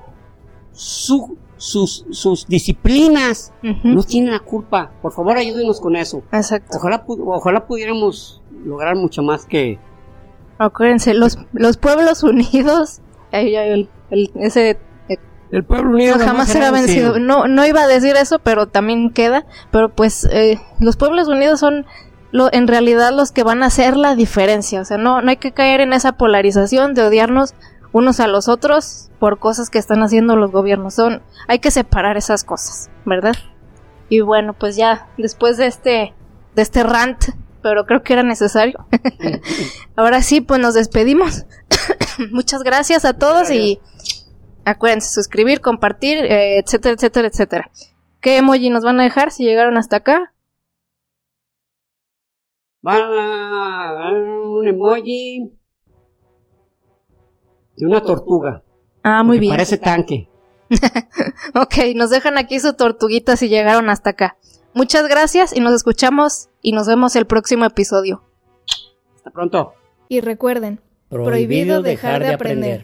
Speaker 2: su, sus, sus disciplinas. Uh-huh. No tienen la culpa. Por favor, ayúdenos con eso.
Speaker 3: Exacto.
Speaker 2: Ojalá, ojalá pudiéramos lograr mucho más que...
Speaker 3: Acuérdense, los, los pueblos unidos, el, el, el, ese...
Speaker 2: El pueblo unido
Speaker 3: no, jamás será vencido. vencido. No, no iba a decir eso, pero también queda. Pero pues, eh, los pueblos unidos son... Lo, en realidad los que van a hacer la diferencia, o sea, no, no hay que caer en esa polarización de odiarnos unos a los otros por cosas que están haciendo los gobiernos, son, hay que separar esas cosas, ¿verdad? Y bueno, pues ya, después de este, de este rant, pero creo que era necesario, ahora sí, pues nos despedimos, muchas gracias a todos y acuérdense, suscribir, compartir, eh, etcétera, etcétera, etcétera. ¿Qué emoji nos van a dejar si llegaron hasta acá?
Speaker 2: Van a dar un emoji de una tortuga.
Speaker 3: Ah, muy bien.
Speaker 2: Parece tanque.
Speaker 3: Ok, nos dejan aquí su tortuguita si llegaron hasta acá. Muchas gracias y nos escuchamos y nos vemos el próximo episodio.
Speaker 2: Hasta pronto.
Speaker 1: Y recuerden,
Speaker 4: prohibido dejar de aprender.